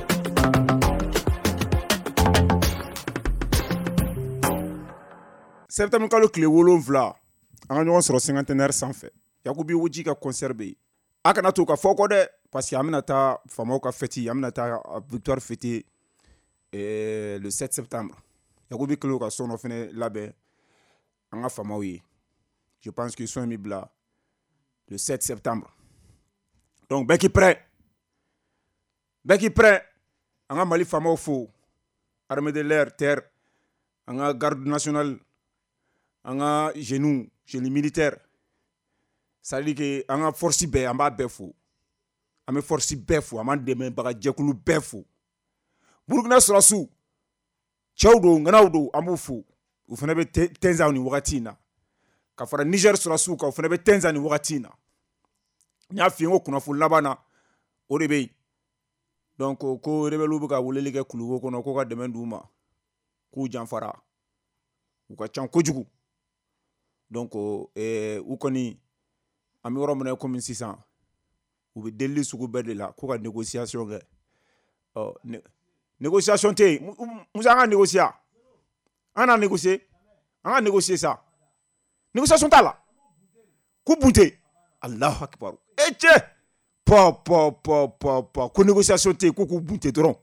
Speaker 2: septembre kalo kile wolonvla an ka ɲɔgɔn sɔrɔ cinquantenaire sanfɛ yakubi woji ka concert be yen a kana to ka fɔ kɔ dɛ parce que an bɛna taa famaw ka fêti an bɛna taa victoire fêter euh, le sept septembre yakubi kilo ka sɔnɔ fɛnɛ labɛn an ka famaw ye je pense que sɔn mi bila le sept septembre donc bɛɛ k'i prêt bɛɛ k'i prêt an ka mali famaw fo armée de l'air terre an ka garde nationale an ka génie génie militaire ça veut dire que an ka force bɛɛ an b'a bɛɛ fo an bɛ force bɛɛ fo an b'an dɛmɛbaga jɛkulu bɛɛ fo burukina sɔrɔsiw cɛw don ŋanaw don an b'u fo u fana bɛ tɛnzan ni wagati in na ka fara niger sɔrɔsiw kan u fana bɛ tɛnzan ni wagati in na n y'a f'i ye ko kunnafoni laban na o de bɛ yen donc ko rebelles bɛ ka weleli kɛ kuluwo kɔnɔ ko ka dɛmɛ d'u ma k'u janfara u ka can kojugu donc eh, u kɔni an bɛ yɔrɔ min na komi sisan u bɛ delili sugu bɛɛ de la ko ka négociation kɛ ɔ ne négociation tɛ yen musa an ka négocier an na négocier an ka négocier sa négociation t'a la k'u bunte Allahu akbar e cɛ pa pa pa pa pa ko négociation tɛ yen ko k'u bunte dɔrɔn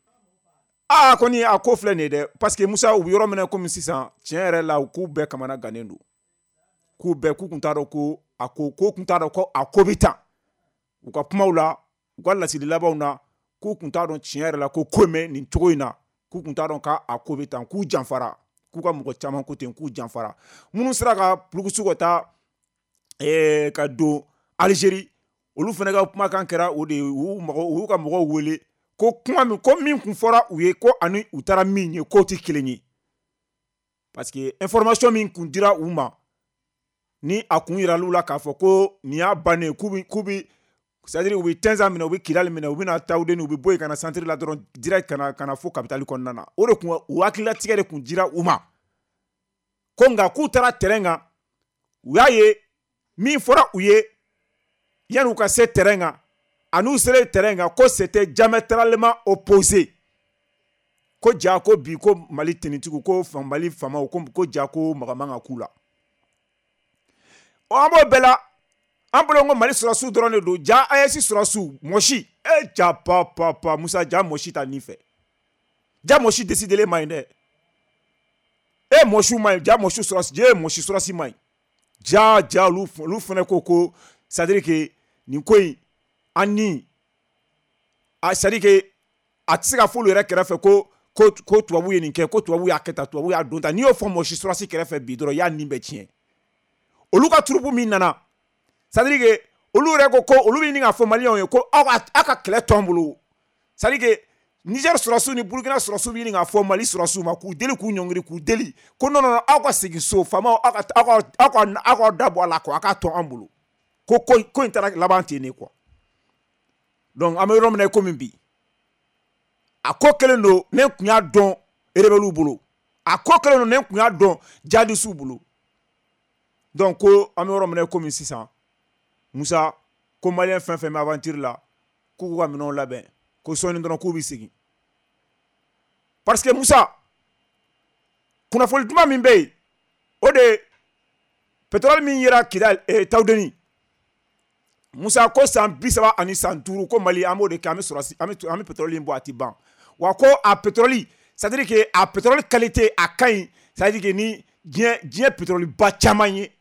Speaker 2: ah kɔni a ko filɛ nin ye dɛ parce que musa u bɛ yɔrɔ min na komi sisan tiɲɛ yɛrɛ la k'u bɛɛ kamana gannen don k'u bɛɛ k'u kun t'a dɔn ko a ko ko kun t'a dɔn ko a ko bɛ tan u ka kumaw la u ka laseli labanw na k'u kun t'a dɔn tiɲɛ yɛrɛ la ko ko mɛ nin cogo in na k'u kun t'a dɔn k'a ko bɛ tan k'u janfara k'u ka mɔgɔ caman ko ten k'u janfara minnu sera ka pulukusu ka taa ɛɛ ka don Algérie olu fana ka kumakan kɛra o de ye u mɔgɔ u y'u ka mɔgɔw wele ko kuma min ko min kun fɔra u ye ko ani u taara min ye k'o tɛ kelen ye parce que information min kun dira u ma ni a kun yiral'u la k'a fɔ ko nin y'a bannen k'u bi k'u bi c'est à dire u bɛ Tɛnzan minɛ u bɛ Kidali minɛ u bɛ na Tawudeni u bɛ bɔ yen ka na centre la dɔrɔn direct ka na ka na fo capitale kɔnɔna na o de kun u hakililatigɛ de kun dira u ma ko nka k'u taara terrain kan u y'a ye min fɔra u ye yanni u ka se terrain kan ani u sera terrain kan ko c'était diamétralement opposé ko ja ko bi ko Mali tenitigiw ko Mali famaw ko ko ja ko maga man ka k'u la an b'o bɛɛ la an bolo ko Mali sɔrɔsiw dɔrɔn de don ja A E S sɔrɔsiw mɔsi e ja pa pa pa Musa ja mɔsi ta nin fɛ ja mɔsi décidelen ma ɲi dɛ e mɔsiw ma ɲi ja mɔsi sɔrɔsi je mɔsi sɔrɔsi ma ɲi ja ja olu olu fana ko ko c'est à dire que nin ko in an ni a c'est à dire que a tɛ se ka fɔ olu yɛrɛ kɛrɛfɛ ko ko ko tubabu ye nin kɛ ko tubabu y'a kɛ tan tubabu y'a don tan n'i y'o fɔ mɔsi sɔrɔsi kɛrɛfɛ bi dɔrɔn y'a nin bɛ tiɲɛ olu ka turupu min nana c'est à dire que olu yɛrɛ ko ko olu bɛ ɲini k'a fɔ maliyɛnw ye ko aw ka aw ka kɛlɛ tɔn bolo c'est à dire que Niger sɔrɔsiw ni Burkina sɔrɔsiw bɛ ɲini k'a fɔ Mali sɔrɔsiw ma k'u deli k'u ɲɔngiri k'u deli ko non non aw ka segin so faamaw aw ka aw ka aw ka aw ka dabɔ a la quoi aw ka tɔn an bolo ko ko ko in taara laban ten ne quoi donc an bɛ yɔrɔ min na komi bi a ko kelen don ne kun y'a dɔn rebelles bolo a ko kelen don ne kun y'a dɔn jihadistes bolo donc ko an bɛ yɔrɔ min na komi sisan Musa ko maliyɛn fɛn fɛn bɛ aventure la k'u ka minɛnw labɛn ko sɔɔni dɔrɔn k'u bɛ segin parce que Musa kunnafoni duman min bɛ yen o de pétrole min yera Kidali eh, Tawudeni Musa ko san bi saba ani san duuru ko Mali an b'o de kɛ an bɛ sɔrɔsi an bɛ an bɛ pétrole in bɔ a ti ban wa ko a pétrole c'est-à-dire que a pétrole qualité a kain, c'est-à-dire que ni diɲɛ diɲɛ pétrole ba caman ye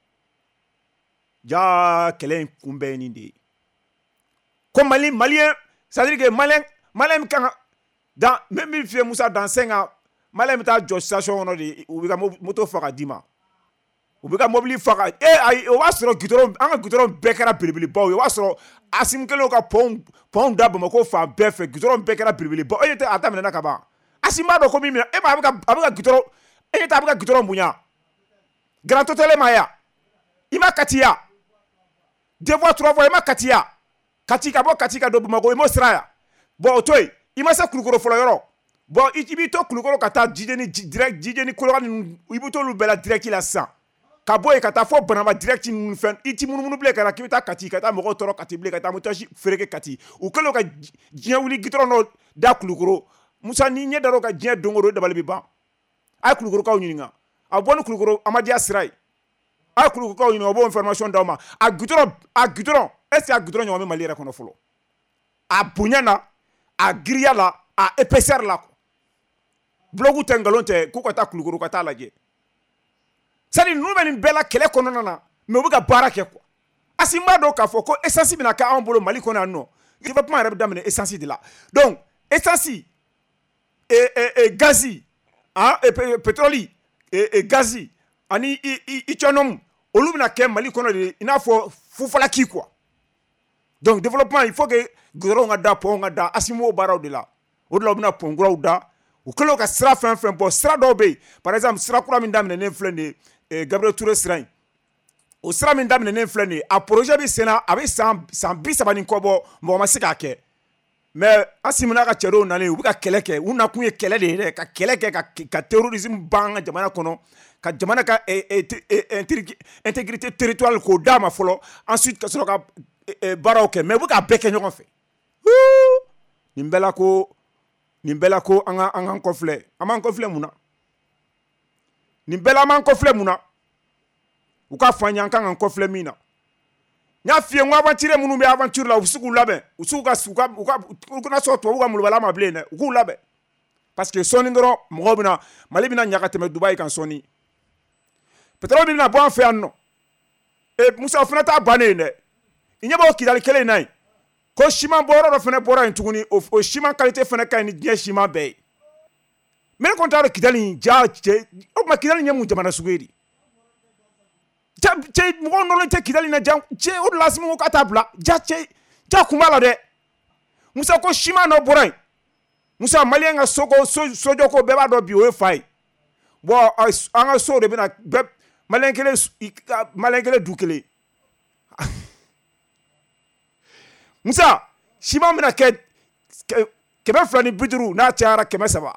Speaker 2: ja kɛlɛ in kunbɛn nin de ye ko Mali malien c'est-à-dire que malien malien kan dans même il fait Moussa dans cinq ans malien ta jɔ station kɔnɔ de u bɛ ka moto faga di ma u bɛ ka mobili faga e ayi o b'a sɔrɔ gudɔrɔn an ka gudɔrɔn bɛɛ kɛra belebelebaw ye o b'a sɔrɔ Asim kɛlen ka pont pont da Bamako fan bɛɛ fɛ gudɔrɔn bɛɛ kɛra belebelebaw e tɛ a daminɛna ka ban Asim b'a dɔn ko min minɛ e ma a bɛ ka a bɛ ka gudɔrɔn e ɲɛ tɛ a bɛ ka gudɔrɔn bonya Grand Hôtel ma ya i ma kati ya deux fois trois fois i ma kati ya kati ka bɔ kati ka don Bamako i m'o sira ya bon o to yen i ma se Kulukoro fɔlɔ yɔrɔ bon i b'i to Kulukoro ka taa Jijeni direct Jijeni Kolokani i bɛ t'olu bɛɛ la direct la sisan ka bɔ yen ka taa fɔ Banama direct ninnu fɛn i ti munumunu bilen ka na k'i bɛ taa Kati ka taa mɔgɔw tɔɔrɔ Kati bilen ka taa motosi fereke Kati u kɛlen ka diɲɛ wuli gitɔrɔn dɔ da Kulukoro Musa ni ɲɛ dar'o ka diɲɛ don o don dabali bɛ ban a ye Kulukorokaw ɲininka a bɔ ni Kulukoro Amadiya sira ye a ye Kulukorokaw ɲininka o b'o information d'aw ma a gitɔrɔn a gitɔrɔn est-ce que a gitɔrɔn ɲɔgɔn bɛ Mali yɛrɛ kɔnɔ fɔlɔ a bonya na a giriya la a épaisseur la blogu tɛ nkalon tɛ k'u ka taa Kulukoro ka taa lajɛ sani ninnu bɛ nin bɛɛ la kɛlɛ kɔnɔna na mais u bɛ ka baara kɛ quoi Asim b'a dɔn k'a fɔ ko essence bɛna kɛ anw bolo Mali kɔnɔ yan nɔ développement yɛrɛ bɛ daminɛ essence de la donc essence et et et gazi ah et pétrole et et gazi ani ithionium olu bɛna kɛ Mali kɔnɔ de i n'a fɔ fufalaki quoi donc développement il faut que gouvernement ka da pont ka da Asim o baaraw de la o de la u bɛna pont kuraw da u kɛlen ka sira fɛn fɛn bɔ sira dɔw bɛ yen par exemple sira kura min daminɛnen filɛ nin ye Gabriel Touré sira in o sira min daminɛnen filɛ nin ye a projet bɛ senna a bɛ san san bi saba ni kɔ bɔ mɔgɔ ma se k'a kɛ mais Asim n'a ka cɛ dɔw nalen u bɛ ka kɛlɛ kɛ u nakun ye kɛlɛ de ye dɛ ka kɛlɛ kɛ ka ka terrorisme ban an ka jamana kɔnɔ ka jamana ka intégrité territoriale k'o d'a ma fɔlɔ ensuite ka sɔrɔ ka baaraw kɛ mais u bɛ k'a bɛɛ kɛ ɲɔgɔn fɛ nin bɛɛ la ko nin bɛɛ la ko an ka an k'an kɔfilɛ an b'an kɔfilɛ mun na nin bɛɛ la an b'an kɔfilɛ mun na u ka fɔ an ye an kan k'an kɔfilɛ min na n y'a f'i ye n ko aventure minnu bɛ aventure la u bɛ se k'u labɛn u se ka u ka u ka u kana sɔrɔ tubabuw ka molobaliya ma bilen dɛ u k'u labɛn parce que sɔɔni dɔrɔn mɔgɔw bɛna Mali bɛna ɲa ka tɛmɛ Dubaï kan sɔɔni pétrole bɛna bɔ an fɛ yan nɔ ee Musa o fana t'a bannen ye dɛ i ɲɛ b'o Kidali kelen in na yen ko siman bɔyɔrɔ dɔ fana bɔra yen tuguni o siman qualité fana ka ɲi ni diɲɛ siman bɛɛ ye mais ne kɔni t'a dɔn Kidali in ja cɛ o tuma Kidali in ye mun jamana sugu ye de ja cɛ mɔgɔw nɔrɔlen tɛ Kidali in na ja cɛ o de la Asim ko k'a t'a bila ja cɛ ja kun b'a la dɛ Musa ko siman dɔ bɔra yen Musa maliyɛn ka soko sojɔko bɛɛ b'a dɔn bi o ye fa ye bon an ka so de bɛna bɛɛ maliyɛn kelen maliyɛn kelen du kelen Musa siman bɛna kɛ kɛmɛ fila ni bi duuru n'a cayara kɛmɛ saba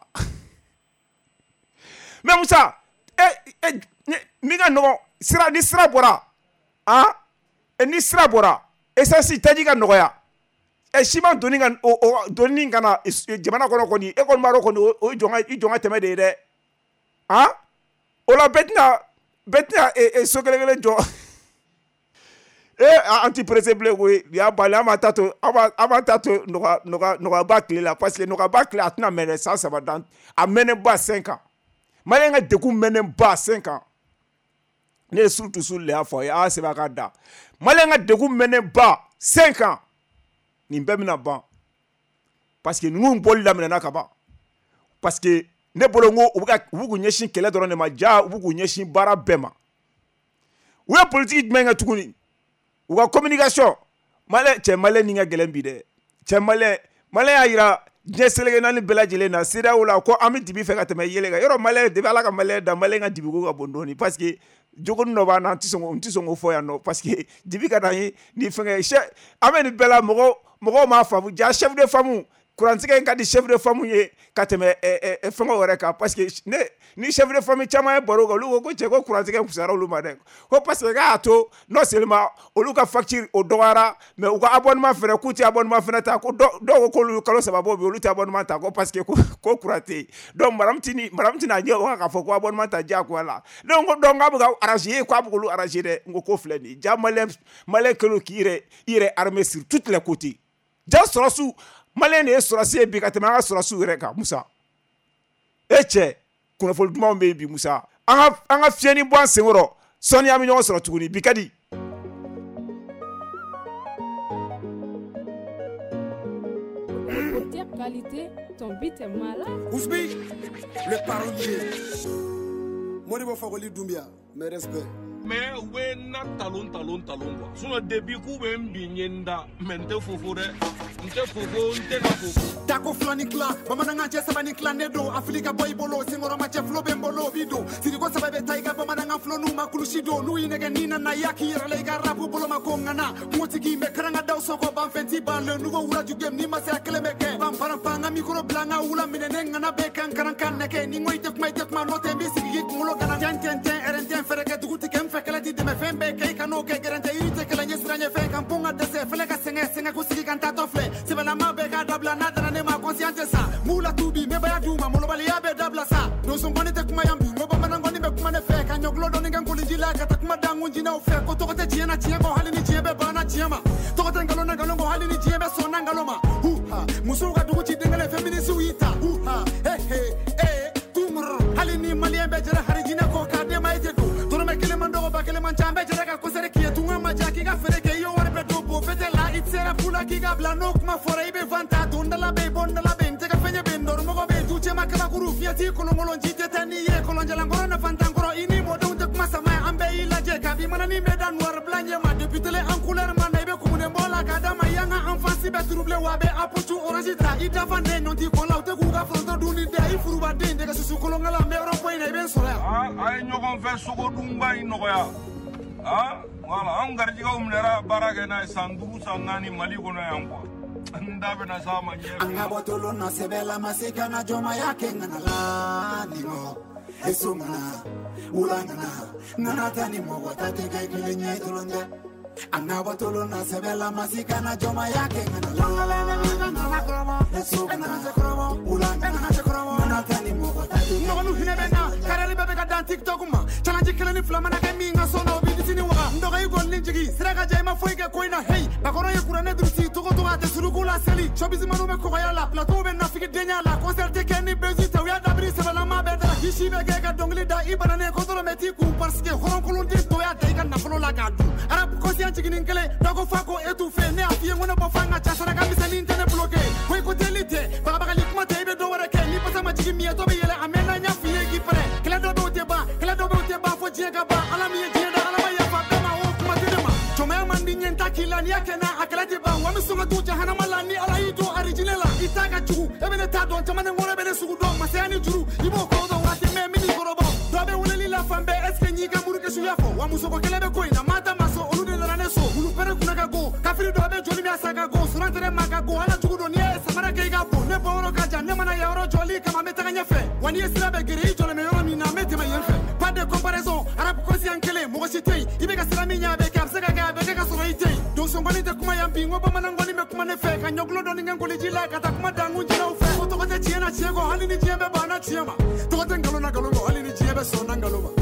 Speaker 2: mais Musa e min ka nɔgɔn sira ni sira bɔra ah ni sira bɔra essence taji ka nɔgɔya ɛ siman donni ka o donni ka na jamana kɔnɔ kɔni e kɔni b'a dɔn kɔni o ye jɔn i jɔn ka tɛmɛ de ye dɛ ah o la bɛɛ tɛna bɛɛ tɛna so kelen kelen jɔ eh an ti pressé bilen koyi y'a bali an b'a ta to an b'a ta to nɔgɔya nɔgɔya nɔgɔyaba tile la parce que nɔgɔyaba tile a tɛna mɛn dɛ san saba dan a mɛnnen ba cinq ans maliyɛn ka degun mɛnnen ba cinq ans ne ye surtout sur le y'a fɔ a ye a y'a sɛbɛn a ka da maliyɛn ka degun mɛnnen ba cinq ans nin bɛɛ bɛna ban parce que ninnu bɔli daminɛna ka ban parce que ne bolo n ko u bɛ ka u bɛ k'u ɲɛsin kɛlɛ dɔrɔn de ma ja u bɛ k'u ɲɛsin baara bɛɛ ma u ye politique jumɛn kɛ tuguni u ka communication maliyɛn cɛ maliyɛn ni ka gɛlɛn bi dɛ cɛ maliyɛn maliyɛn y'a yira diɲɛ seleke naani bɛɛ lajɛlen na C E D E A O la ko an bɛ dibi fɛ ka tɛmɛ yɛlɛ kan yɔrɔ maliyɛn depuis Ala ka maliyɛn da maliyɛn ka dibi ko ka bon dɔɔni parce que jogonin dɔ b'an na n tɛ sɔn n tɛ sɔn k'o fɔ yan nɔ parce que dibi ka d'an ye ni fɛnkɛ chef an bɛ nin bɛɛ la mɔgɔw mɔgɔw m'a faamu ja chef de femme kurantigɛ in ka di chef de femme ye ka tɛmɛ fɛnkɛw yɛrɛ kan parce que ne ni chef de femme caman ye baro kan olu ko ko cɛ ko kurantigɛ fisayara olu ma dɛ ko parce que k'a to non seulement olu ka facture o dɔgɔyara mais u ka abonnement fɛnɛ k'u tɛ abonnement fɛnɛ ta ko dɔw ko k'olu kalo saba bɔ bi olu tɛ abonnement ta ko parce que ko ko kuran tɛ yen donc madame tini madame tina ɲɛ o kan k'a fɔ ko abonnement ta diyagoya la donc ko donc k'a bɛ ka arranger ye k'a bɛ k'olu arranger dɛ n ko ko filɛ nin ye ja maliyɛn maliyɛn kɛlen k'i yɛrɛ i yɛrɛ armer sur toutes les côtés ja sɔrɔsiw maliyɛn de ye sɔrɔsi ye bi ka tɛmɛ an ka sɔrɔsiw yɛrɛ kan Musa e cɛ kunnafoni dumanw bɛ yen bi Musa an ka an ka fiɲɛni bɔ an senkɔrɔ sɔnni an bɛ ɲɔgɔn sɔrɔ tuguni bi ka di.
Speaker 4: Qualité, ton beat est malade.
Speaker 5: Ousbi, le parolier. Moribo Fagoli Doumbia, mes respects.
Speaker 6: Mais ouais, na talon talon talon quoi. Sinon début coup ben binyenda, mente fofore, nte fofo, nte na fofo.
Speaker 5: Tako flani kla, bamananga che sabani kla nedo, Afrika boy bolo, singora mache flow bembolo bido. Siriko sababe taiga bamananga flow nu makulushido, nu inega nina na yaki ralega rapu bolo makongana. Motigi me karanga daw soko ban fenti ban le nouveau ula du game ni mase akele meke. Bam parapanga mikro blanga ula minenenga na bekan karankan neke ni ngoite kuma ite kuma note mbisi gik mulo kana ten ten ten erenten fereke duguti kem fekele di me fembe ke kano ke garante irite kala nyesranye fe kampunga dese fele ka senga senga kusiki kanta tofle sebala mabe ka dabla nada na ma conscience sa mula tubi me baya duma molo bali yabe dabla sa no son koni te kuma yambi no bamba ngoni be kuma ne fe ka nyoglo do ninga nguli jila ka takuma dangu jina o fe ko to te chiena chiego hali ni chiebe bana chiema to te ngalo na ngalo hali ni chiebe so na ngalo ma hu ha musu ga dugu chi dengale feminist uita hu ha he he eh tumur hali ni malien be jere hari jina ko ka de maite do to me kele mando ba kele manchambe jere ka ko sere ki tunga majaki ga fere ke yo war be do bo fete la itsera pula ki ga bla no kuma fore ibe vanta donda la be bonda la be nteka fenye be ndor mo go be tuche makala kuru fiati ko ngolo njite tani ye ko lonjala ngoro na fanta ngoro ini mo do tek masama ambe ila je ka bi manani me dan war blanye ma depuis tele en couleur man ibe ko ne bola ka dama yanga enfance be trouble wa be aputu orange tra ida vande non ti ko la te ku ga fronto duni de ifuru ba de ndeka susu ko ngala me ro po ina ibe sola
Speaker 6: Ah, ay ñogon fe sogo dumba inogoya. Ah, voilà, on gardi ga umnera barage na sandu sangani mali kono yango. Ndabe na sama nyema.
Speaker 5: anga botolo na sebela masika na joma yake ngana la nimo esumana ulangana ngana tani mo watate ga kilenye tulonde anga botolo na sebela masika na joma yake ngana la ngana esumana ulangana ngana tani mo watate no nu hinebena karali bebe ga dan tiktok ma challenge kelani flama na kemi nga sono biditini wa ndoga igol ninjigi siraga jema foike koina hey bakoro yekurane drusi togo toga te surugula seli chobizi manu me ko ya la plateau be nafiki denya la concert keni bezita wi adabri sebala ma be dara hishi be ga dongli da ibanane ko toro meti ku parce que horon kulun di to ya dai kan nafolo la gadu arab ko sian chiginin kele dogo fako étouffé ne afiye ngona bo fanga chasara ka misali intene bloqué ko ko telite ba ba likma te be do wara ke ni pasa ma chigi mi to be yele amena nya fiye gi pre kele do do te ba kele do do te ba fo jiega ba ala mi je da ala ma ya fa be ma o kuma te ma choma man di nyenta kila ni akena akala te ba wa mi sunga tu jahana mala ni ala ito originala itaga chugu e be ne ta don chama ne ngore be ne sugu do ma se ani juru ibo ko do wa te me mini korobo do be wole li la fambe est ce ni ga muru ke su ya fo wa musoko kele be ko ina mata maso olu de la ne so ulu pere kuna ga go kafiri do be joli mi asaka go surantere maga go ala chugu do ni e samara ke ga bo ne bo ro ga ja ne mana ya ro joli kama me ta nya fe wani esira be gere joli me yoro mi na me te ma yen fe pas de comparaison arab ko si ankele mo si tei ibe ga sira mi nya be ka sega ga be ga so ite do so ngoni te kuma yambi ngo ba mana ngoni me kuma ne fe ka nyoglo do ni ngoli jila ka ta kuma dangu jina o fe to ko te chiena chiego hali ni jiembe ba na chiema to ko te ngalo na galo hali ni jiembe so na ngalo ba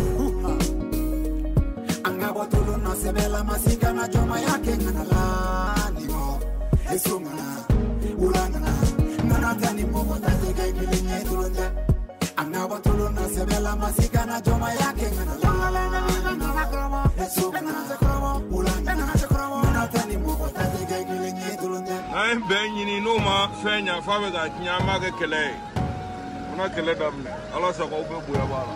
Speaker 5: anga botolo na sebela masika na joma yake ngana la nimo esumana ulangana ngana tani mo botate ga kilenye tulonde anga botolo na sebela masika na joma yake ngana la ngana kromo esumana ulangana ngana tani mo botate ga kilenye tulonde
Speaker 6: Ay ben yini no ma fenya fa be ga nyama ke kele. Ona kele damne. Ala sa ko be buya bala.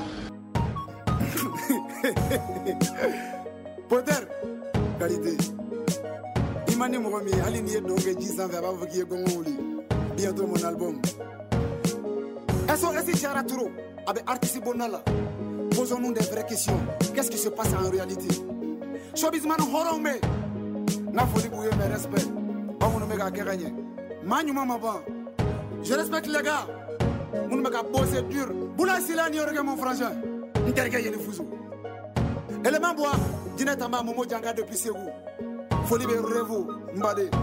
Speaker 5: Poder qualité Imani Mogomi aligné donc dix ans vers avant qu'il gongoli bientôt mon album S O S Chara Touro avec artiste Bonala posons-nous des vraies questions qu'est-ce qui se passe en réalité Showbizman Horome na folie bouiller mes respects on ne me ga gagner Manu mama ba je respecte les gars on me ga bosser dur boula silani orga mon frangin interga yene fuzu Élément bois, dîner tamba momo djanga depuis Ségou. Folie be revo, mbade.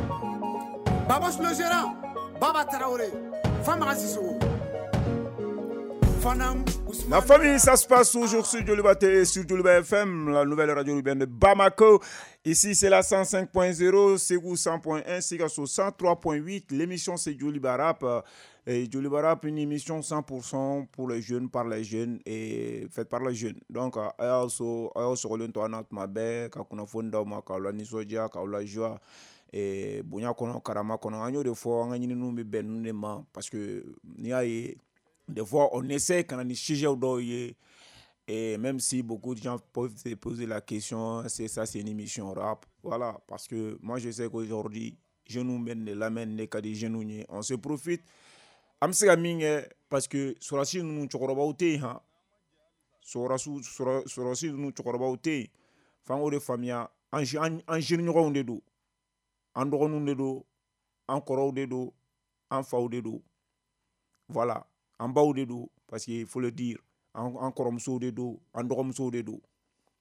Speaker 5: Babos le gérant, Baba Traoré, Fama Sissou.
Speaker 2: La famille, ça se passe toujours sur Jolibaté et sur Joliba F M, la nouvelle radio urbaine de Bamako. Ici, c'est la cent cinq point zéro, Ségou cent point un, Sigasso cent trois point huit. L'émission, c'est Joliba Rap. Et Joliba Rap, une émission cent pour cent pour les jeunes, par les jeunes et faite par les jeunes. Donc, il y a aussi le temps à Mabe, Kakuna Fonda, Makaula Nisodia, Kaula Joa. Et Bounya Kono Karama Kono, Agno de fois, on a une ben parce que il y a des fois, on essaie quand on est sujet au doyer. Et même si beaucoup de gens peuvent se poser la question, c'est ça, c'est une émission rap. Voilà, parce que moi, je sais qu'aujourd'hui, je nous mène la main, les genoux, on se profite. Amsega minge, parce que sur la site, nous nous chokorobaouté, hein. Sur la site, nous chokorobaouté. Fango de famille, en général, de dos. En droit, de dos. En coraux de dos. En faou de dos. Voilà. En bas de dos, parce qu'il faut le dire, en, en koromso de dos, en dromso de dos.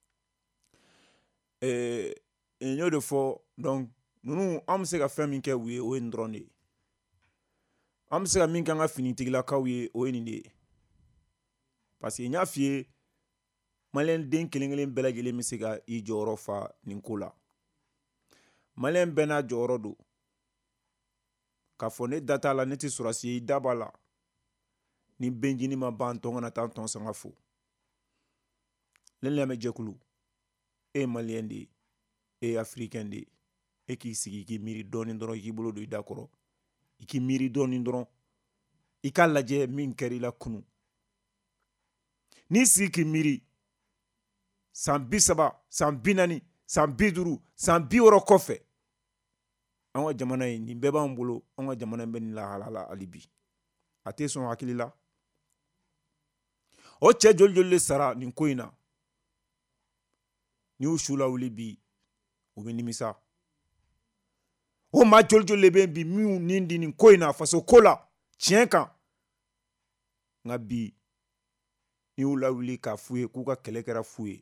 Speaker 2: Et il y a de fois, donc, nous, on sait qu'à faire minke oui, ou en drone. On sait qu'à minke à finir tigla kawi ou en inde. Parce qu'il y a fié, malen den kelingelen belagele misega i joro fa ninkula. Malen bena joro do. Ka fone data la neti surasi i dabala. Ni benjini ma ban tonga na tan ton sanga fo len le me jekulu e malien di e africain di e ki sigi ki miri doni ndoro ki bolo do dakoro ki miri doni ndoro i ka laje min keri la kunu ni sigi ki miri san bisaba san binani san biduru san biworo kofe anwa jamana ni beba mbolo anwa jamana ben la halala alibi ate son hakilila o cɛ joli joli le sara nin ko in na ni u sula wuli bi u bɛ nimisa o maa joli joli le bɛ bi min nin di nin ko in na faso ko la tiɲɛ kan nka bi ni u lawuli k'a f'u ye k'u ka kɛlɛ kɛra f'u ye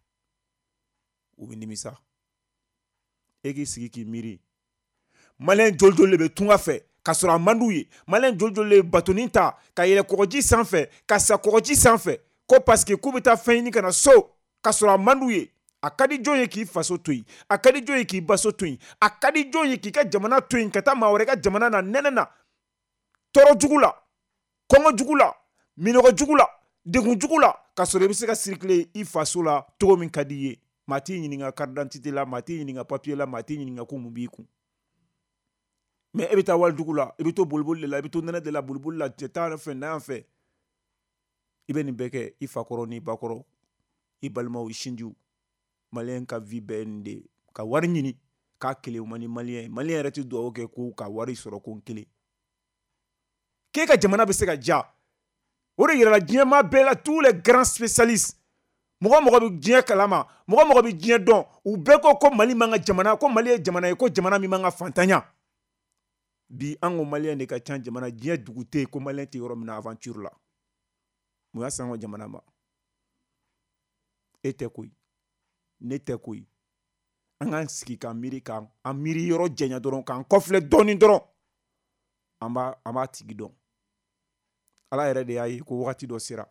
Speaker 2: u bɛ nimisa e k'i sigi k'i miiri maliyɛn joli joli le bɛ tunga fɛ ka sɔrɔ a man d'u ye maliyɛn joli joli le batonin ta ka yɛlɛ kɔgɔji sanfɛ ka sa kɔgɔji sanfɛ ko parce que k'u bɛ taa fɛn ɲini ka na so ka sɔrɔ a man d'u ye a ka di jɔn ye k'i faso to yen a ka di jɔn ye k'i baso to yen a ka di jɔn ye k'i ka jamana to yen ka taa maa wɛrɛ ka jamana na nɛnɛ na tɔɔrɔ jugu la kɔngɔ jugu la minɔgɔ jugu la degun jugu la ka sɔrɔ i bɛ se ka circuler i faso la cogo min ka di i ye maa t'i ɲininka carte d'identité la maa t'i ɲininka papier la maa t'i ɲininka ko mun b'i kun. Mais e bɛ taa wali dugu la i bɛ to boliboli de la i bɛ to nɛnɛ de la boliboli la cɛ taa fɛ na yan fɛ i bɛ nin bɛɛ kɛ i fa kɔrɔ n'i ba kɔrɔ i balimaw i sinjiw maliyɛn ka vie bɛɛ nin de ka wari ɲini k'a kelen o man di maliyɛn ye maliyɛn yɛrɛ tɛ dugawu kɛ ko ka wari sɔrɔ ko n kelen k'e ka jamana bɛ se ka ja o de yirala diɲɛ maa bɛɛ la tous les grands spécialistes mɔgɔ mɔgɔ bɛ diɲɛ kalama mɔgɔ mɔgɔ bɛ diɲɛ dɔn u bɛɛ ko ko mali man ka jamana ko mali ye jamana ye ko jamana min man ka fantanya. Bi an ko maliyɛn de ka ca jamana diɲɛ dugu tɛ yen ko maliyɛn tɛ yɔrɔ min na aventure la mun y'a san ko jamana ma e tɛ koyi ne tɛ koyi an k'an sigi k'an miiri k'an an miiri yɔrɔ janya dɔrɔn k'an kɔfilɛ dɔɔnin dɔrɔn an b'a an b'a tigi dɔn ala yɛrɛ de y'a ye ko wagati dɔ sera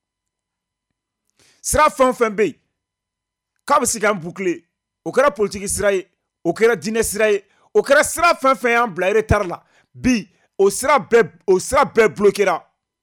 Speaker 2: sira fɛn o fɛn bɛ yen k'a bɛ se k'an boucler o kɛra politiki sira ye o kɛra diinɛ sira ye o kɛra sira fɛn fɛn y'an bila retard la bi o sira bɛɛ o sira bɛɛ bloquera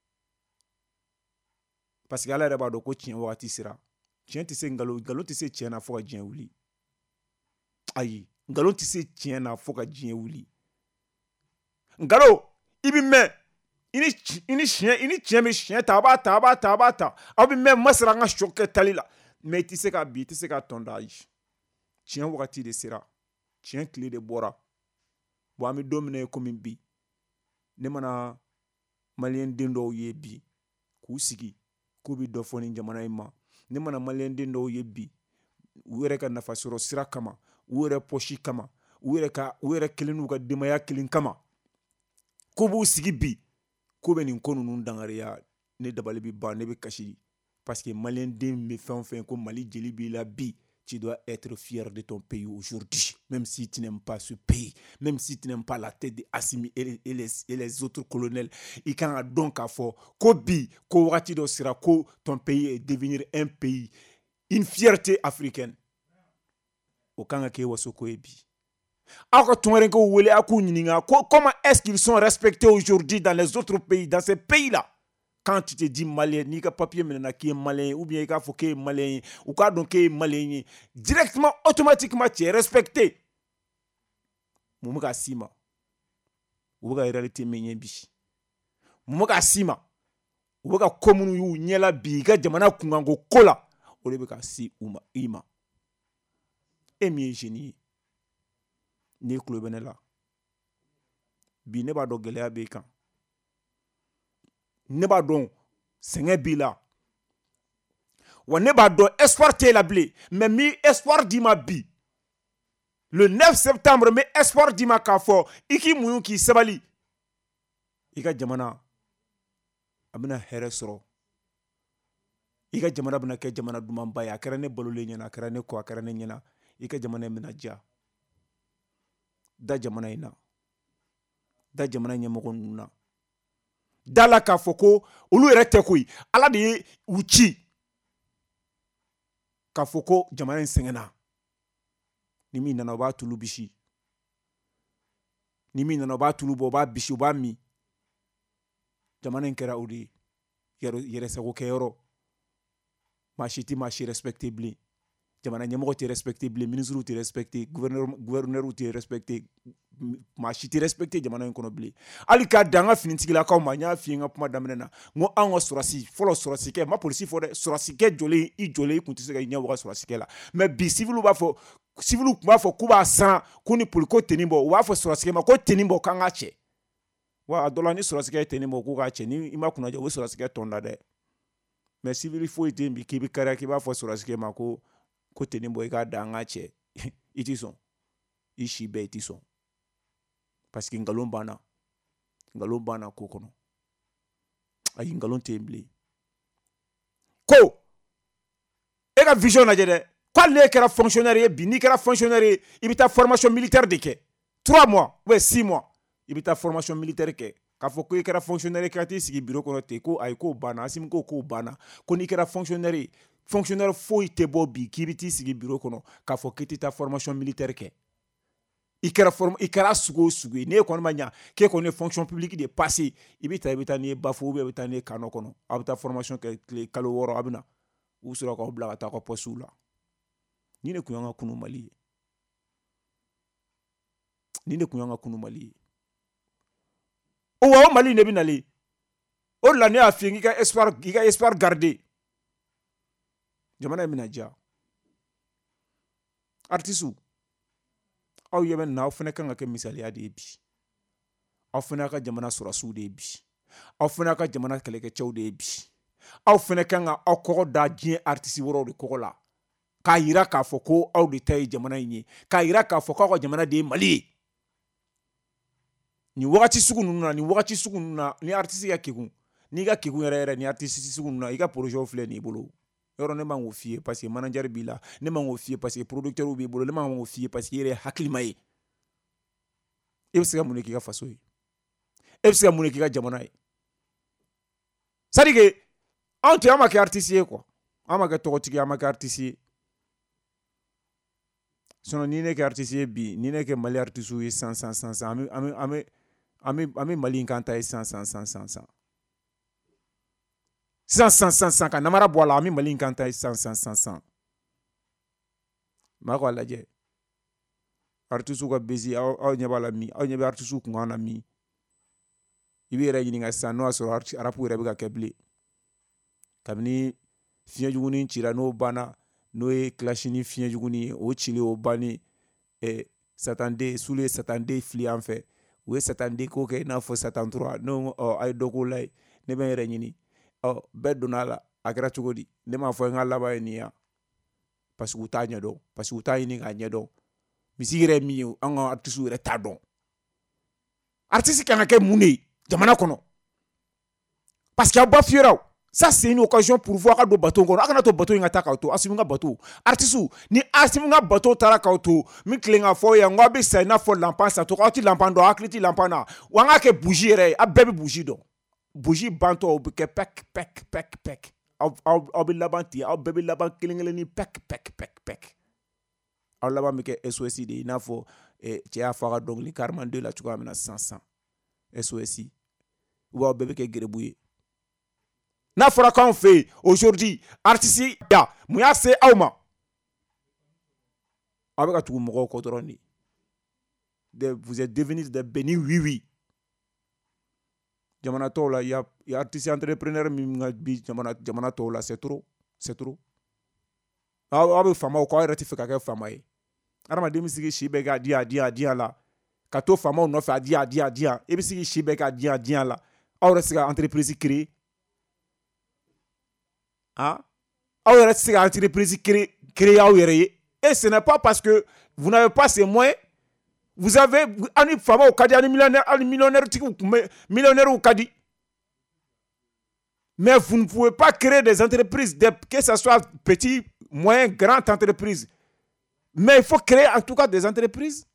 Speaker 2: parce que ala yɛrɛ b'a dɔn ko tiɲɛ wagati sera tiɲɛ tɛ se nkalon nkalon tɛ se tiɲɛ na fo ka diɲɛ wuli ayi nkalon tɛ se tiɲɛ na fo ka diɲɛ wuli nkalon i bɛ mɛn i ni i ni tiɲɛ i ni tiɲɛ bɛ tiɲɛ ta a b'a ta a b'a ta a b'a ta aw bɛ mɛn masara an ka sɔ kɛ tali la mais i tɛ se ka bi i tɛ se ka tɔn da ayi tiɲɛ wagati de sera. Tiɲɛ tile de bɔra bon an bɛ don min na komi bi ne mana maliyɛn den dɔw ye bi k'u sigi k'u bɛ dɔ fɔ nin jamana in ma ne mana maliyɛn den dɔw ye bi u yɛrɛ ka nafasɔrɔ sira kama u yɛrɛ pɔsi kama u yɛrɛ ka u yɛrɛ kelen n'u ka denbaya kelen kama k'u b'u sigi bi k'u bɛ nin ko ninnu dangariya ne dabali bɛ ban ne bɛ kasi parce que maliyɛn den bɛ fɛn o fɛn ko mali jeli b'i la bi tu dois être fier de ton pays aujourd'hui, même si tu n'aimes pas ce pays, même si tu n'aimes pas la tête de Assimi et les, et les, et les autres colonels. Il can donc à fort, Kobi, Kowatido sera ko ton pays est devenir un pays, une fierté africaine. Au Kangake Wasoko Ebi. Comment est-ce qu'ils sont respectés aujourd'hui dans les autres pays, dans ces pays-là? Quand tu te dis malien, ni ka papier maintenant qui est malien, ou bien il faut qu'il est malien, ou quoi donc est malien, directement, automatiquement, tu es respecté. Mumuka sima. Ubuka réalité menye bi. Mumuka sima. Ubuka komunu yu nyela bi ga jamana kungango kola. Olebeka si uma ima. Emi génie. Ni klubenela. Bi ne ba do gelea be kan. Ne b'a dɔn sɛŋɛ b'i la wa ne b'a dɔn espoir t'e la bilen mais mi espoir d'i ma bi le neuf septembre mi espoir d'i ma k'a fɔ i k'i muɲu k'i sabali i ka jamana a bɛna hɛrɛ sɔrɔ i ka jamana bɛna kɛ jamana dumanba ye a kɛra ne balolen ɲɛna a kɛra ne kɔ a kɛra ne ɲɛna i ka jamana in bɛna diya da jamana in na da jamana ɲɛmɔgɔ ninnu na dala k'a fɔ ko olu yɛrɛ tɛ koyi ala de ye u ci k'a fɔ ko jamana in sɛgɛnna ni min nana o b'a tulu bisi ni min nana o b'a tulu bɔ o b'a bisi o b'a min jamana in kɛra o de ye yɛrɛsagokɛyɔrɔ maa si tɛ maa si respecté bilen jamana ɲɛmɔgɔ tɛ respecté bilen ministre tɛ respecté gouverneur tɛ respecté maa si tɛ respecté jamana in kɔnɔ bilen hali k'a dan an ka finitigilakaw ma n y'a f'i ye n ka kuma daminɛ na n ko an ka sɔrɔsi fɔlɔ sɔrɔsikɛ n ma polisi fɔ dɛ sɔrɔsikɛ jɔlen i jɔlen i kun tɛ se ka i ɲɛ waga sɔrɔsikɛ la mais bi civiliw b'a fɔ civiliw tun b'a fɔ k'u b'a san ko ni poli ko teni bɔ u b'a fɔ sɔrɔsikɛ ma ko teni bɔ k'an ka cɛ wa a dɔ la ni sɔrɔsikɛ ye teni bɔ k'u k'a cɛ ni i ma kunnajɛ o ye sɔrɔsikɛ tɔn da dɛ mais civil foyi tɛ yen bi k'i bɛ kariya k'i b'a fɔ sɔrɔsikɛ ma ko ko teni bɔ i k'a da an ka cɛ i ti sɔn i si bɛɛ i ti sɔn parce que ngalon banna ngalon banna ko kɔnɔ ayi ngalon tɛ yen bilen ko e ka vision lajɛ dɛ k'ale ne kɛra fonctionnaire ye bi n'i kɛra fonctionnaire ye i bɛ taa formation militaire de kɛ trois mois ou bien six mois i bɛ taa formation militaire kɛ k'a fɔ ko i kɛra fonctionnaire ye k'a t'i sigi bureau kɔnɔ ten ko ayi k'o banna Asimi ko k'o banna ko n'i kɛra fonctionnaire ye fonctionnaire foyi tɛ bɔ bi k'i bɛ t'i sigi bureau kɔnɔ k'a fɔ k'i tɛ taa formation militaire kɛ i kɛra form i kɛra sugu o sugu ye n'e kɔni ma ɲa k'e kɔni ye fonction publique de passé i bɛ taa i bɛ taa n'i ye bafo ou bien i bɛ taa n'i ye kano kɔnɔ a bɛ taa formation kɛ tile kalo wɔɔrɔ a bɛ na u sɔrɔ k'aw bila ka taa aw ka poste la ni ne kun y'an ka kunu Mali ye ni ne kun y'an ka kunu Mali ye o wa o Mali ne bɛ nalen o de la ne y'a f'i ye k'i ka espoir k'i ka espoir garder jamana in bɛna diya artistes aw ɲɛ bɛ nin na aw fana kan ka kɛ misaliya de ye bi aw fana ka jamana sɔrɔsiw de ye bi aw fana ka jamana kɛlɛkɛcɛw de ye bi aw fana kan ka aw kɔgɔ da diɲɛ artiste wɛrɛw de kɔgɔ la k'a yira k'a fɔ ko aw de ta ye jamana in ye k'a yira k'a fɔ k'aw ka jamana de ye Mali ye nin wagati sugu ninnu na nin wagati sugu ninnu na ni artiste ka kegun n'i ka kegun yɛrɛ yɛrɛ ni artiste sugu ninnu na i ka projet filɛ nin i bolo yɔrɔ ne man k'o f'i ye parce que manager b'i la ne man k'o f'i ye parce que producteur b'i bolo ne man k'o f'i ye parce que i yɛrɛ ye hakilima ye e bɛ se ka mun de k'i ka faso ye e bɛ se ka mun de k'i ka jamana ye c'est à dire que anw tɛ an ma kɛ artiste ye quoi an ma kɛ tɔgɔtigi an ma kɛ artiste ye sinon ni ne kɛ artiste ye bi ni ne kɛ Mali artiste ye san san san san an bɛ an bɛ an bɛ an bɛ an bɛ Mali in kan ta ye san san san san san san san san san ka namara bɔ a la an bɛ Mali in kan ta ye san san san san maa k'a lajɛ artistes ka besi aw aw ɲɛ b'a la min aw ɲɛ bɛ artistes kun kan na min i bɛ yɛrɛ ɲininka sisan n'o y'a sɔrɔ arapu yɛrɛ bɛ ka kɛ bilen kabini fiɲɛjugunin cira n'o banna n'o ye clash ni fiɲɛjugunin ye o cili o banni ɛ satanden sulu ye satanden fili an fɛ u ye satanden ko kɛ i n'a fɔ satan trois ne ko ɔ a ye dɔ k'o la ye ne bɛ n yɛrɛ ɲini ɔ bɛɛ donna a la a kɛra cogo di ne m'a fɔ n ka laban ye nin ye parce que u t'a ɲɛdɔn parce que u t'a ɲini k'a ɲɛdɔn misiri yɛrɛ min ye an ka artistes yɛrɛ t'a dɔn artiste kan ka kɛ mun de ye jamana kɔnɔ parce que aw ba fiyera Ça, c'est une occasion pour voir que bateau ngono akana to bateau ngata ka to asimunga bateau artisu ni asimunga bateau tara ka to mi klenga fo ya ngwabe sai na fo lampan sa to ka ti lampan do akliti lampana wanga ke bougie re a bebe bougie do bougie banto o ke pek pek pek pek au au bi labanti au bebe laban klingele ni pek pek pek pek au laban mi ke S O S de na fo e ti a fara donc li carman de la tu ko mena cinq cents S O S wa bebe ke gerebouye na fora qu'on fait aujourd'hui artiste ya muya se awma avec tout mo ko droni de vous êtes devenus des bénis oui oui jamana to la ya ya artiste entrepreneur mi bi jamana jamana to la c'est trop c'est trop a a fama ko rectifier ka fama yi arama de mi sigi shibe ga dia dia dia la ka to fama no fa dia dia dia e bi sigi shibe ga dia dia la awre siga entreprise créer. Ah, entreprise créée et ce n'est pas parce que vous n'avez pas ces moyens. Vous avez un femme au Kadi, un millionnaire, un millionnaire, millionnaire au Kadi. Mais vous ne pouvez pas créer des entreprises, des, que ce soit petit, moyen, grande entreprise. Mais il faut créer en tout cas des entreprises.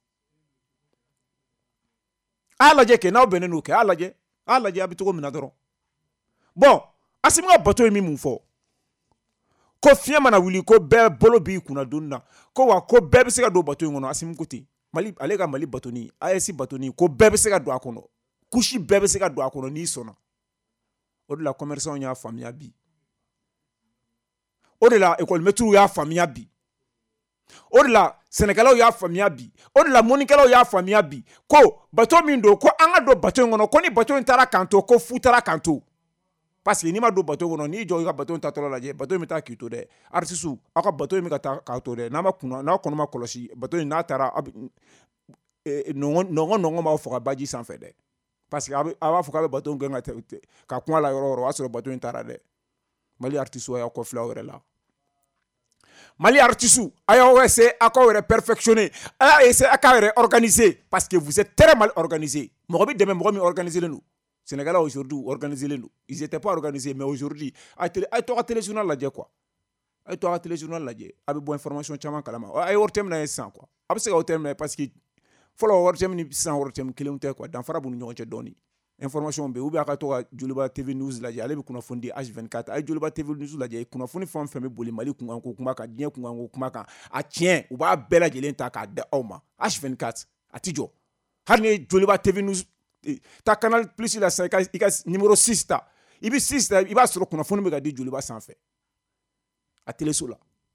Speaker 2: Allah je ke na benenu ke Allah je, Allah je abituko minadoro. Bon, asimuga bato emi mufo. Ko fiye mana wili ko be bolo bi kuna dunna ko wa ko be be se ka do bato ngono asim kuti mali ale ka mali batoni ayesi batoni ko be be se ka do akono kushi be be se ka do akono ni sona o de la commerçant nya famia bi o de la école métro ya famia bi o de la sénégalais ya famia bi o de la monikalo ya famia bi ko bato mindo ko anga do bato ngono ko ni bato ntara kanto ko futara kanto. Parce que ni ma do bateau ngono ni jo ga bateau ta tolo la je bateau mi ta kito de artisu aka bateau mi ka ta ka to de na ma kuna na kono ma kolosi bateau na tara no no no ma fo ka baji sans fait de parce que aba fo ka bateau nga ka kwa la yoro ro asoro bateau tara de mali artisu ya ko flawere la mali artisu aya ese aka were perfectionner aya ese aka were organiser parce que vous êtes très mal organisé mo bi deme mo mi organiser le nous Sénégalais aujourd'hui organisés les nous. Ils n'étaient pas organisés, mais aujourd'hui, à toi à téléjournal la quoi. À toi à téléjournal la avec bonne information chaman kalama. Ay wortem na sans quoi. Abse ka wortem parce que follow wortem ni sans wortem kilomètre quoi. Dans fara bu ñu ci doni. Information be ubi aka to Joliba T V News la ale bi kuna fondi H vingt-quatre. Ay Joliba T V News la kuna fondi fam fami boli mali ku nganko kuma ka dien ku nganko kuma ka a tien u ba bela jelen ta ka de awma H vingt-quatre atijo. Har ni Joliba T V News ta canal plus la cinq numéro six ta ibi six ta iba soro kuna fonu me ga di Joliba sans fait a télé sola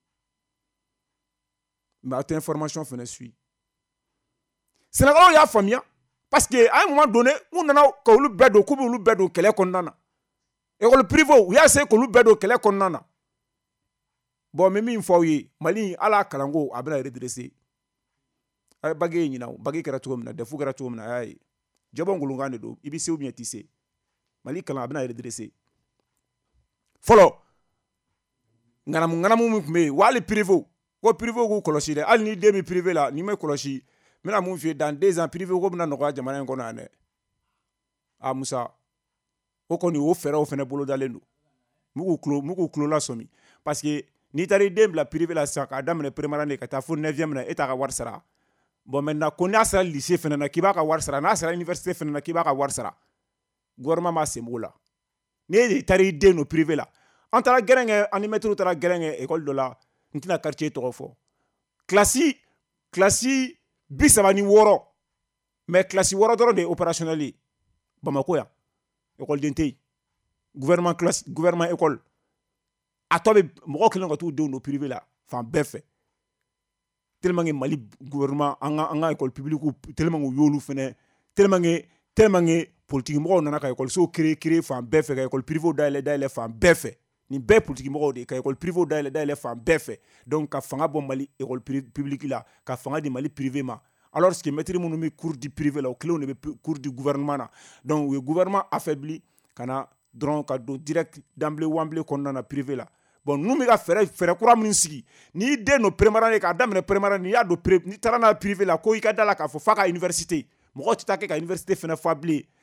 Speaker 2: mais cette information fene suit Sénégal ya famia parce que à un moment donné on nana ko lu bedo ko lu bedo kele konnana école privé ou ya se ko lu bedo kele konnana bon mais mi fo yi mali ala kalango abna redresser ay bagay ni naw bagay kara to na defu kara to na ay jabon gulungane do ibi se ou bien tissé mali kala abna redresser follow ngana ngana mu me wali privé ko privé ko kolosi de al ni demi privé la ni me kolosi mena mu fi dans deux ans privé ko na no ga jamana ko na ne a musa ko ko ni o fera o fene bolo dalendo mu ko klo mu ko klo la somi parce que ni tari dem la privé la sa ka dam ne primara ne ka ta fu neuvième na eta ka warsara bon maintenant qu'on a ça lycée fene na kiba ka warsara na sara université fene na kiba ka warsara gouvernement ma sembola ne tari dem no privé la antara gerenge animateur tara gerenge école de la ntina quartier to fo classe classe bisabani woro mais classe woro doro de opérationnel Bamako ya école d'intey gouvernement classe gouvernement école atobe mo ko lengo to de no privé la fan befe tellement que mali gouvernement anga anga école publique tellement que yolu fene tellement que tellement que politique mo na ka école so créer créer fan befe ka école privé daile daile fan befe ni be politique mo de ka école privé daile daile fan befe donc ka fanga bon mali école publique la ka fanga di mali privé ma alors ce que mettre mon nomi cours du privé là au clé on est cours du gouvernement là donc le gouvernement affaibli kana donc ka do direct d'emblée wamblé qu'on na privé là bon nous mi ga faire faire coura mun sigi ni de no prémarane ka dam ne prémarane ni ya do ni tarana privé là ko ikada la ka fo faka université mo ko titake ka université fena fabli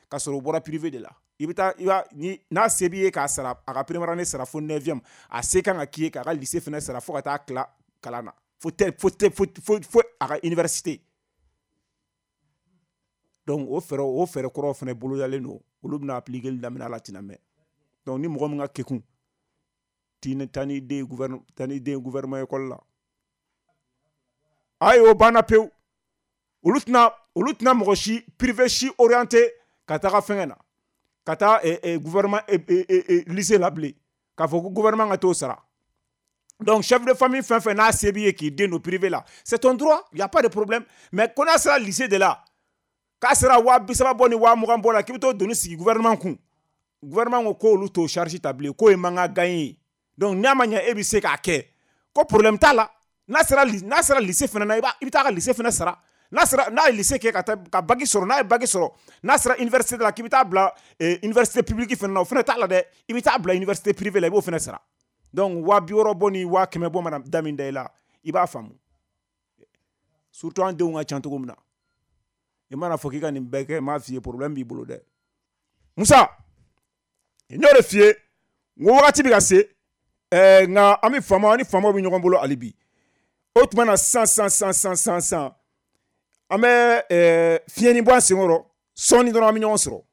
Speaker 2: ka sɔrɔ o bɔra privé de la i bɛ taa i b'a ni n'a se b'i ye k'a sara a ka première année sara fo neuvième a se kan ka k'i ye k'a ka lycée fana sara fo ka taa tila kalan na fo tɛ fo tɛ fo fo fo a ka université donc o fɛɛrɛ o fɛɛrɛ kɔrɔw fana bolodalen don olu bɛna appliquer li daminɛ la tɛna mɛn donc ni mɔgɔ min ka kekun tini tani de gouvernement tani de gouvernement école la ayi o banna pewu olu tɛna olu tɛna mɔgɔ si privé si orienté ka taga fɛngɛ na ka taa gouvernement lycée la bilen k'a fɔ ko gouvernement ka t'o sara donc chef de famille fɛn fɛn n'a se b'i ye k'i den don privé la c'est ton droit y a pas de problème mais ko n'a sera lycée de la k'a sera waa bi saba bɔ ni waa mugan bɔ la k'i bɛ t'o doni sigi gouvernement kun gouvernement ko ko olu t'o charge ta bilen k'o ye mankan gagné ye donc n'a ma ɲɛ e bɛ se k'a kɛ ko problème t'a la n'a sera n'a sera lycée fana na i b'a i bɛ taa ka lycée fana sara n'a sera n'a ye lycée kɛ ka taa ka bac sɔrɔ n'a ye bac sɔrɔ n'a sera université la k'i bɛ taa bila université publique fana na o fana t'a la dɛ i bɛ taa bila université privée la i b'o fana sara donc waa bi wɔɔrɔ bɔ ni waa kɛmɛ bɔ mana da min da i la i b'a faamu surtout an denw ka ca cogo min na i mana fɔ k'i ka nin bɛɛ kɛ n m'a f'i ye problème b'i bolo dɛ Musa n y'o de f'i ye n ko wagati bɛ ka se ɛɛ nka an bɛ faamaw an ni faamaw bɛ ɲɔgɔn bolo hali bi o tuma na san san san san san san an bɛ ɛɛ fiɲɛni bɔ an senkɔrɔ sɔɔni dɔrɔn an bɛ ɲɔgɔn sɔrɔ.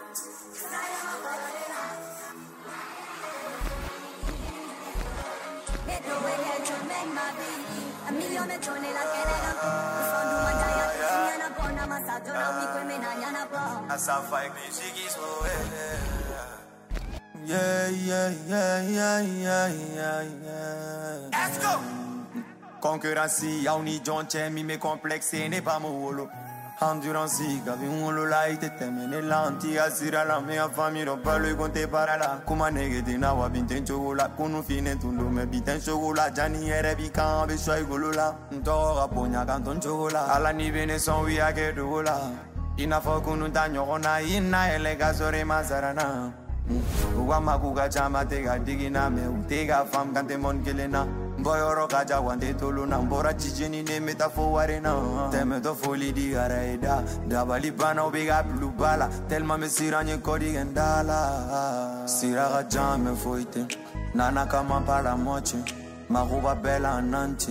Speaker 7: Yeah, yeah, yeah, yeah, yeah, yeah, yeah. Let's go! Concurrence, y'a ni John Chen, mi me complexe, n'est pas mon wolo. Endurance, gavi un wolo la ite temene lanti, asira la mia famille, non pas le compte para la. Kuma negete na wa binten chogola, kunu fine tundo me biten chogola, jani ere bi kan be soy golola. Ndora ponya kanton chogola, ala ni bene son wi ake dogola. Ina fo kunu tanyona, ina ele gazore mazarana. Uwama kuga chama tega digina me utega fam kante mon kelena boyoro kaja wande toluna mbora chicheni ne metafo warena teme to foli di araida dabali bana obega blubala tellement me siranye kodi gendala siraga jame foite nana kama para moche maruba bela nanche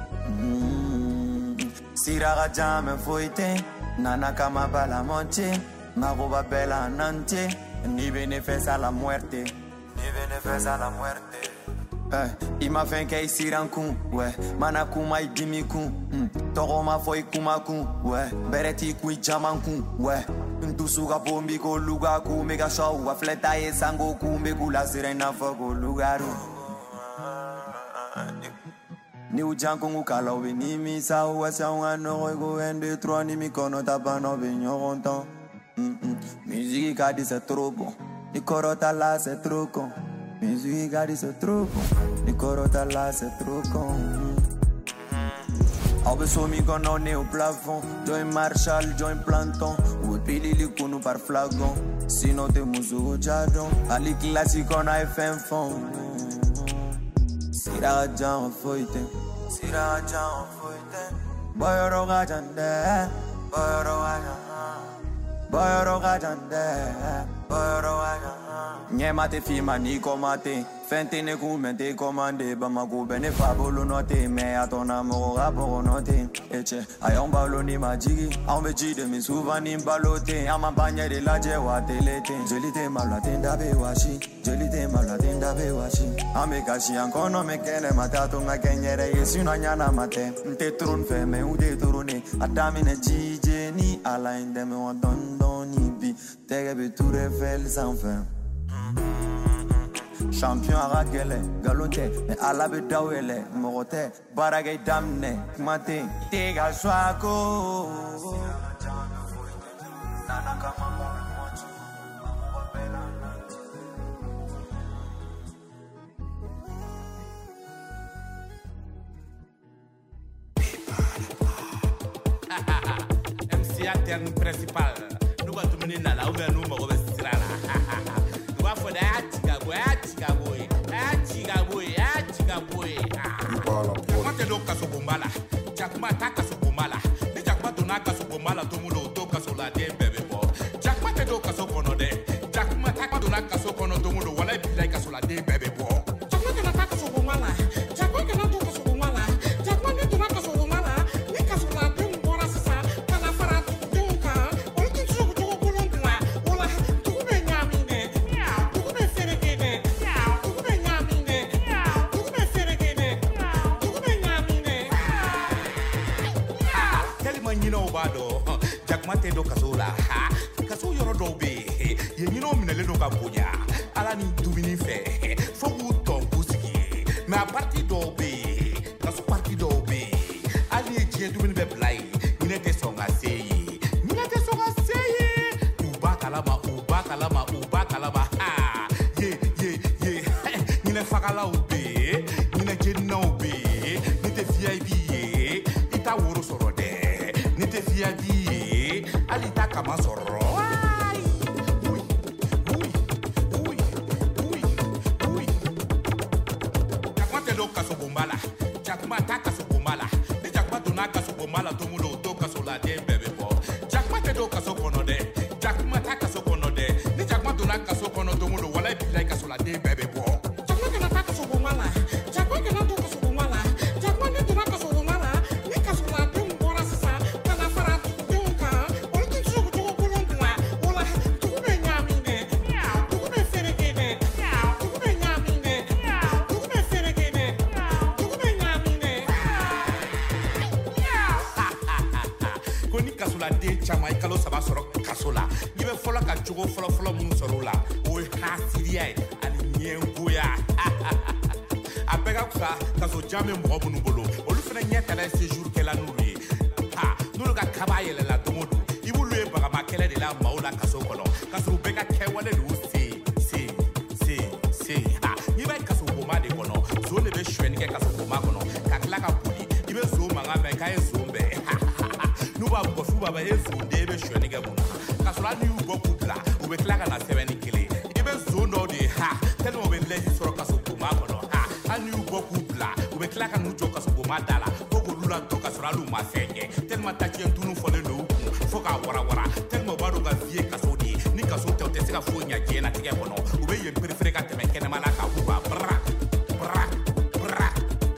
Speaker 7: siraga jame foite nana kama para moche maruba bela nanche ni beneficia a la muerte, ni beneficia a la muerte. Eh, I ma fen ke isiran kun, we. Mana kuma i dimi kun, mm. Toro ma foi kuma kun, we. Bereti ku i jaman kun, we. Ntusuga bombi ko luga ku mega show, wa fleta e sango ku megu la sirena fogo lugaru. Ni ujanko ngukala we ni mi sa wa sa ngano go ende tro ni mi kono tabano be nyoronton. Musique a dit c'est trop bon. Les corotas là c'est trop con. Musique a dit c'est trop bon. Les corotas là c'est trop con. Abesso mi qu'on on est au plafond. Join Marshall, join Planton. Ou pili li kunu par flagon. Sinon te muso jadon. Ali classique on a fait un fond. Sira jan foite. Sira jan foite. Boyoro gajande. Boyoro gajande. Boyoro gajande, boyoro gajande. Nyema te fima ni komate, fente ne kumente komande, bamaku bene fabolo note, me atona mo raporo note. Eche, ayon balo ni majigi, on me jide mi souvent ni balote, ama banya de la jewa telete. Jelite malate ndabe washi, jelite malate ndabe washi. Ame kashi ankono me kene matato nga kenyere yesu na nyana mate. Nte trun fe me ude turune, adami ne jije ni ala inde me wadon. T'es be tout révèle sans fin. Champion à Rakele, galonte, mais à la bedawele, morote, baragay damne, mate, tega swako.
Speaker 8: M C interne principal. Tu menina lá, o meu número vai se tirar lá. Tu vai fazer a tica boy, a tica boy, a tica boy, a tica boy. Quanto é do caso bombala? Jakuma tá caso bombala. E jakuma tu na caso bombala, tu mulo to caso lá de bebê pô. Jakuma te do kaso kono de jakuma takma do na kaso kono do mudo wala bi like kaso la de bebe bo jakuma kana ta kaso bo mala jakuma kana do kaso bo mala jakuma ne do na kaso bo mala ni kaso la de mbora sasa kana fara do ka o ti so do ko lon la wala tu be nyami ne tu be fere ke ne tu be nyami ne tu be fere ke ne tu be nyami ne tell me you know bado jakuma te do kaso la kaso yoro do be ye nyino minele do ka bonya ala ni dumini fe fo wu ton busiki mais à partir do be kaso parti do be ali je dumini be blai ni ne te songa sei ni ne te songa sei u ba kalama u ba kalama u ba kalama ha ye ye ye ni ne fakala u be ni ne je no be ni te V I P ye ita woro soro de ni te V I P ye ali ta kama soro jakuma taka so bomala ni jakuma do na kaso bomala to mudo to kaso la de bebe bo jakuma te do kaso kono de jakuma taka so kono de ni jakuma do na kaso kono to mudo wala bi like kaso la de bebe bo jakuma kana taka so bomala jakuma kana do kaso bomala jakuma ne do na kaso bomala ni kaso la de mbora sasa kana fara do ka o ti so ko ko lon la wala tu be nyami ne tu be fere ke ne tu be nyami ne tu be fere ke ne koni kasola de chama ikalo saba soro kasola yibe fola ka jogo fola fola mun soro la o hasiria ani nyengoya apega kwa kaso jame mo bunu bolo olu fena nyeta la séjour kela nuri ha nulu ka kabayele la domodu ibulu e baga makele de la maula kaso kono kaso beka kewale du si si si si ha yibe kaso boma de kono zone be shweni ke kaso boma kono kakla ka puli ibe zo manga me ka ezombe nuba go fuba ba ezo debe shweni ke buna kasola ni ugo kupla ube klaka na seven kile ibe zo no de ha tell me be lezi soro kaso boma kono ha ani ugo kupla ube klaka nu jo kaso boma dala gogo lula to kasola lu ma fenye tell me tati entunu fole no foka wara wara tell me bado ga vie kaso di ni kaso te te sika fo nya je na tike kono ube ye prefere ka teme kene mala ka uba bra bra bra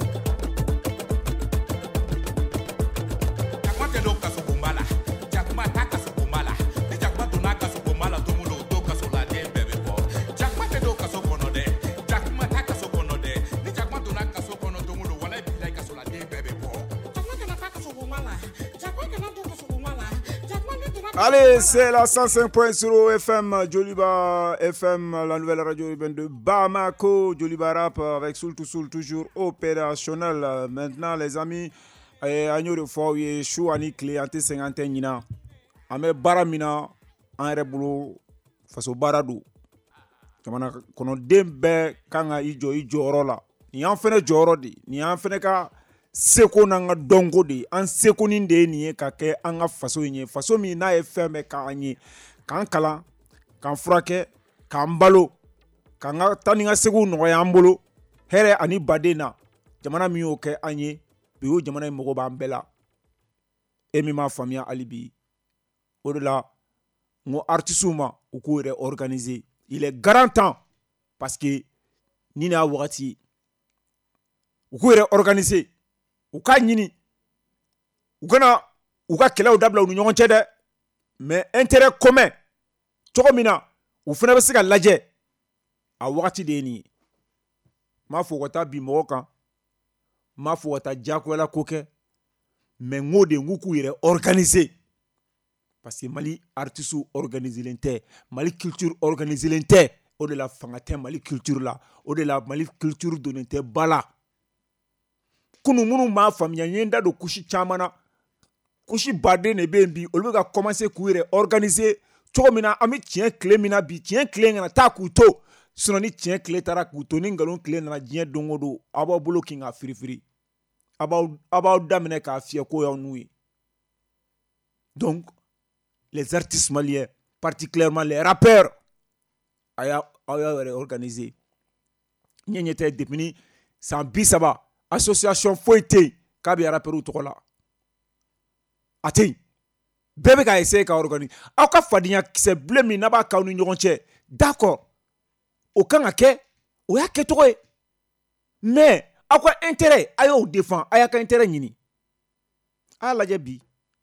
Speaker 8: jakwate do kaso bombala jakuma taka so bombala ni jakuma do na kaso bombala to mulo do kaso la de bebe bo jakwate do kaso kono de jakuma taka so kono de ni jakuma do na kaso kono to mulo wala bi like kaso la de bebe bo jakuma na taka so bombala jakuma na do kaso bombala jakuma ni do na.
Speaker 2: Allez, c'est la cent cinq point zéro F M, Joliba F M, la nouvelle radio urbaine de Bamako, Joliba Rap avec Soul to Soul toujours opérationnel. Maintenant, les amis, agneau de fois, oui, chou ani clé, ante cinquante nina. Ame baramina, en rebolo, face au baradou. Kamana kono dembe kanga ijo ijo rola. Ni an fene joro di, ni an fene ka seko nanga dongo di, an seko ninde ni ka ke anga faso nye, faso mi na e feme ka anye, kan kala, kan frake, kan balo, kan nga tani nga seko no ya ambolo, here ani badena, jamana mi oke anye, biyo jamana imogo ba ambela, emi ma famia alibi, au-delà, ngo artisuma uku ere organisé, il est garantant, parce que ni na wakati, uku ere organisé, uka nyini ukana uka kela udabla unu nyonche de mais intérêt commun toko mina ufuna be sika laje a wakati de ni ma fo wata bi moka ma fo wata jako la koke mais ngode nguku ire organiser parce que Mali artiste organiser l'ente Mali culture organiser l'ente au de la fangate Mali culture là au de la Mali culture donente bala kunu munu ma famia yenda do kushi chamana kushi bade ne bembi olu ga commencer courir organiser chomina ami tien clé mina bi tien clé ngana ta kuto sunoni tien clé tara kuto ni ngalon clé na dien dongodo aba blocking a free free aba aba damene ka fie ko ya nui. Donc les artistes maliens particulièrement les rappeurs aya aya organisé nyenyete défini sans bisaba association foité kabi rappeur to la atei bɛɛ bɛ ka essayer ka organiser aw ka fadenya kisɛ bilen min n'a b'a k'aw ni ɲɔgɔn cɛ d'accord o kan ka kɛ o y'a kɛcogo ye mais aw ka intérêt a y'o défend a y'a ka intérêt ɲini a y'a lajɛ bi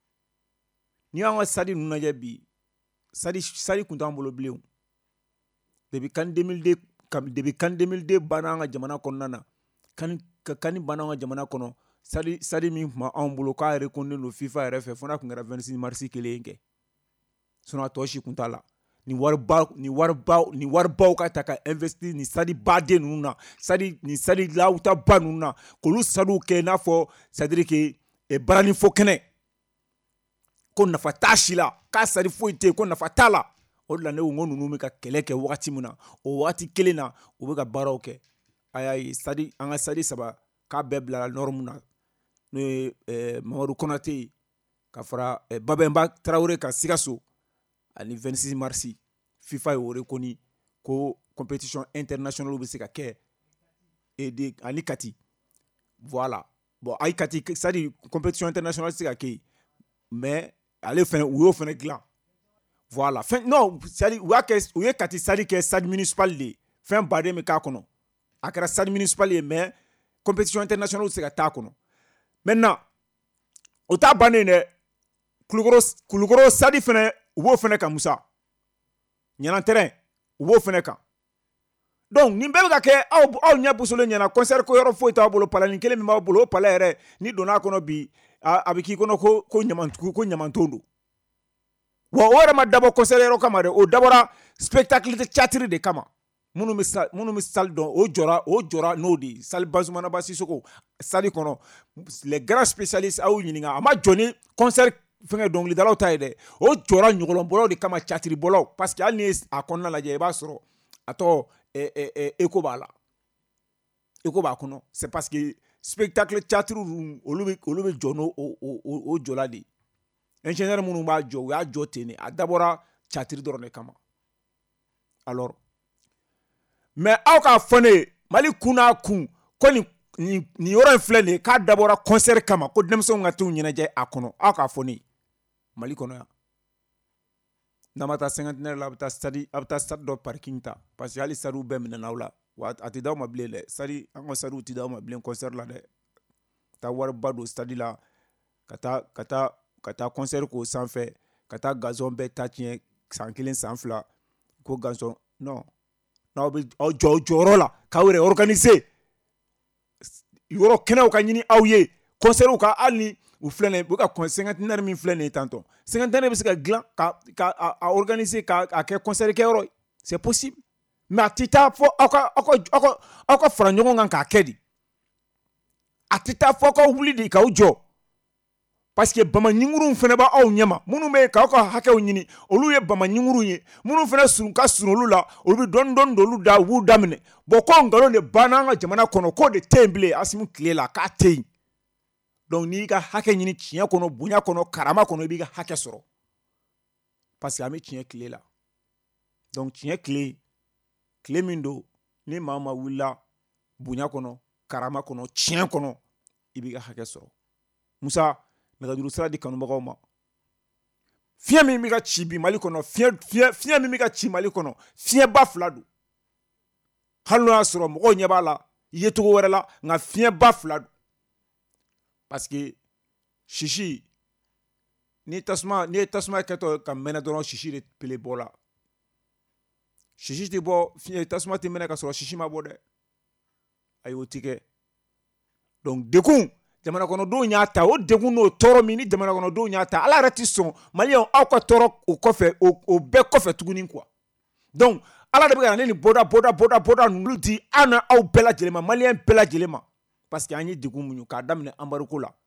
Speaker 2: n'i y'an ka stade ninnu lajɛ bi stade stade kun t'an bolo bilen depuis CAN deux mille deux depuis CAN deux mille deux banna an ka jamana kɔnɔna na CAN CAN banna an ka jamana kɔnɔ stade stade min tun b'anw bolo k'a reconnu don FIFA yɛrɛ fɛ fo n'a tun kɛra vingt-six mars kelen kɛ sinon a tɔ si kun t'a la ni wariba ni wariba ni waribaw ka ta ka investir ni stade baden ninnu na stade ni stade lawutaba ninnu na k'olu stades kɛ i n'a fɔ c'est à dire que barani fo kɛnɛ ko nafa t'a si la k'a stade foyi tɛ yen ko nafa t'a la o de la ne ko n ko ninnu bɛ ka kɛlɛ kɛ wagati min na o wagati kelen na u bɛ ka baaraw kɛ a y'a ye stade an ka stade saba k'a bɛɛ bilala norme na n'o ye Mamadu Konate ye ka fara Babemba Traoré ka Sikaso ani vingt-six mars FIFA y'o reconnu ko compétition internationale bɛ se ka kɛ ani Kati voilà bon ayi Kati stade compétition internationale tɛ se ka kɛ mais ale fɛnɛ u y'o fɛnɛ dilan voilà fɛn non c'est-à-dire u y'a kɛ u ye Kati stade kɛ stade municipal de ye fɛn baden bɛ k'a kɔnɔ a kɛra stade municipal ye mais compétition internationale tɛ se ka taa kɔnɔ maintenant o t'a bannen dɛ Kulukoro Kulukoro stade fɛnɛ u b'o fɛnɛ kan Musa ɲɛna terrain u b'o fɛnɛ kan donc nin bɛɛ bɛ ka kɛ aw aw ɲɛ busolen ɲɛna concert ko yɔrɔ foyi t'aw bolo palais nin kelen min b'aw bolo o palais yɛrɛ ni donn'a kɔnɔ bi a bɛ k'i kɔnɔ ko ko ɲamantugu ko ɲamanton don wa o yɛrɛ ma dabɔ concert yɔrɔ kama dɛ o dabɔra spectacle de théâtre de kama minnu bɛ sa minnu bɛ salle dɔn o jɔra o jɔra n'o de ye salle Bazumana Ba Sisoko salle kɔnɔ les grands spécialistes aw ɲininka a ma jɔ ni concert fɛngɛ dɔnkilidalaw ta ye dɛ o jɔra ɲɔgɔlɔnbɔlaw de kama théâtre bɔlaw parce que hali ni ye a kɔnɔna lajɛ i b'a sɔrɔ a tɔ écho b'a la écho b'a kɔnɔ c'est parce que spectacle théâtre olu bɛ olu bɛ jɔ n'o o o jɔla de ye ingénieur minnu b'a jɔ u y'a jɔ ten de a dabɔra théâtre dɔrɔn de kama alors mais aw k'a fɔ ne ye Mali kun n'a kun ko nin nin nin yɔrɔ in filɛ nin ye k'a dabɔra concert kama ko denmisɛnw ka t'u ɲɛnajɛ a kɔnɔ aw k'a fɔ ne ye Mali kɔnɔ yan n'a ma taa cinquantenaire la a bɛ taa stade a bɛ taa stade dɔ parking ta parce que hali stade bɛɛ minɛna aw la wa a tɛ d'aw ma bilen dɛ stade an ka stade tɛ d'aw ma bilen concert la dɛ taa wariba don stade la ka taa ka taa ka taa concert k'o sanfɛ ka taa gazon bɛɛ ta tiɲɛ san kelen san fila ko gazon non n'aw bɛ aw jɔ aw jɔyɔrɔ la k'aw yɛrɛ organiser yɔrɔ kɛnɛw ka ɲini aw ye concert ka hali ni u filɛ nin ye u ka cinquantenaire min filɛ nin ye tantôt cinquantenaire bɛ se ka dilan ka ka a organiser ka a kɛ concert kɛyɔrɔ ye c'est possible mais a tɛ taa fɔ aw ka aw ka aw ka aw ka fara ɲɔgɔn kan k'a kɛ de a tɛ taa fɔ k'aw wuli de k'aw jɔ parce que bamaɲinguru fɛnɛ b'aw ɲɛma minnu bɛ k'aw ka hakɛw ɲini olu ye bamaɲinguru ye minnu fɛnɛ surun ka surun olu la olu bɛ dɔɔni dɔɔni d'olu da u b'u daminɛ bon ko nkalon de banna an ka jamana kɔnɔ k'o de tɛ yen bilen Asimu tile la k'a tɛ yen donc n'i ka hakɛ ɲini tiɲɛ kɔnɔ bonya kɔnɔ karama kɔnɔ i b'i ka hakɛ sɔrɔ parce que an bɛ tiɲɛ tile la donc tiɲɛ tile tile min don ni maa o maa wulila bonya kɔnɔ karama kɔnɔ tiɲɛ kɔnɔ i b'i ka hakɛ sɔrɔ Musa nɛgɛjuru sira di kanubagaw ma fiɲɛ min bɛ ka ci bi Mali kɔnɔ fiɲɛ fiɲɛ fiɲɛ min bɛ ka ci Mali kɔnɔ fiɲɛba fila don hali n'o y'a sɔrɔ mɔgɔw ɲɛ b'a la yecogo wɛrɛ la nka fiɲɛba fila don parce que sisi ni tasuma ni ye tasuma kɛtɔ ka mɛnɛ dɔrɔn sisi de pele bɔ la sisi tɛ bɔ fiɲɛ tasuma tɛ mɛnɛ ka sɔrɔ sisi ma bɔ dɛ ayi o tɛ kɛ donc dekun jamana kɔnɔdenw y'a ta o dekun n'o tɔɔrɔ min ni jamana kɔnɔdenw y'a ta ala yɛrɛ tɛ sɔn maliyɛnw aw ka tɔɔrɔ o kɔfɛ o o bɛɛ kɔfɛ tuguni quoi donc ala de bɛ ka na ni bɔda bɔda bɔda bɔda ninnu di an na aw bɛɛ lajɛlen ma maliyɛn bɛɛ lajɛlen ma parce que an ye dekun mun ye k'a daminɛ embargo la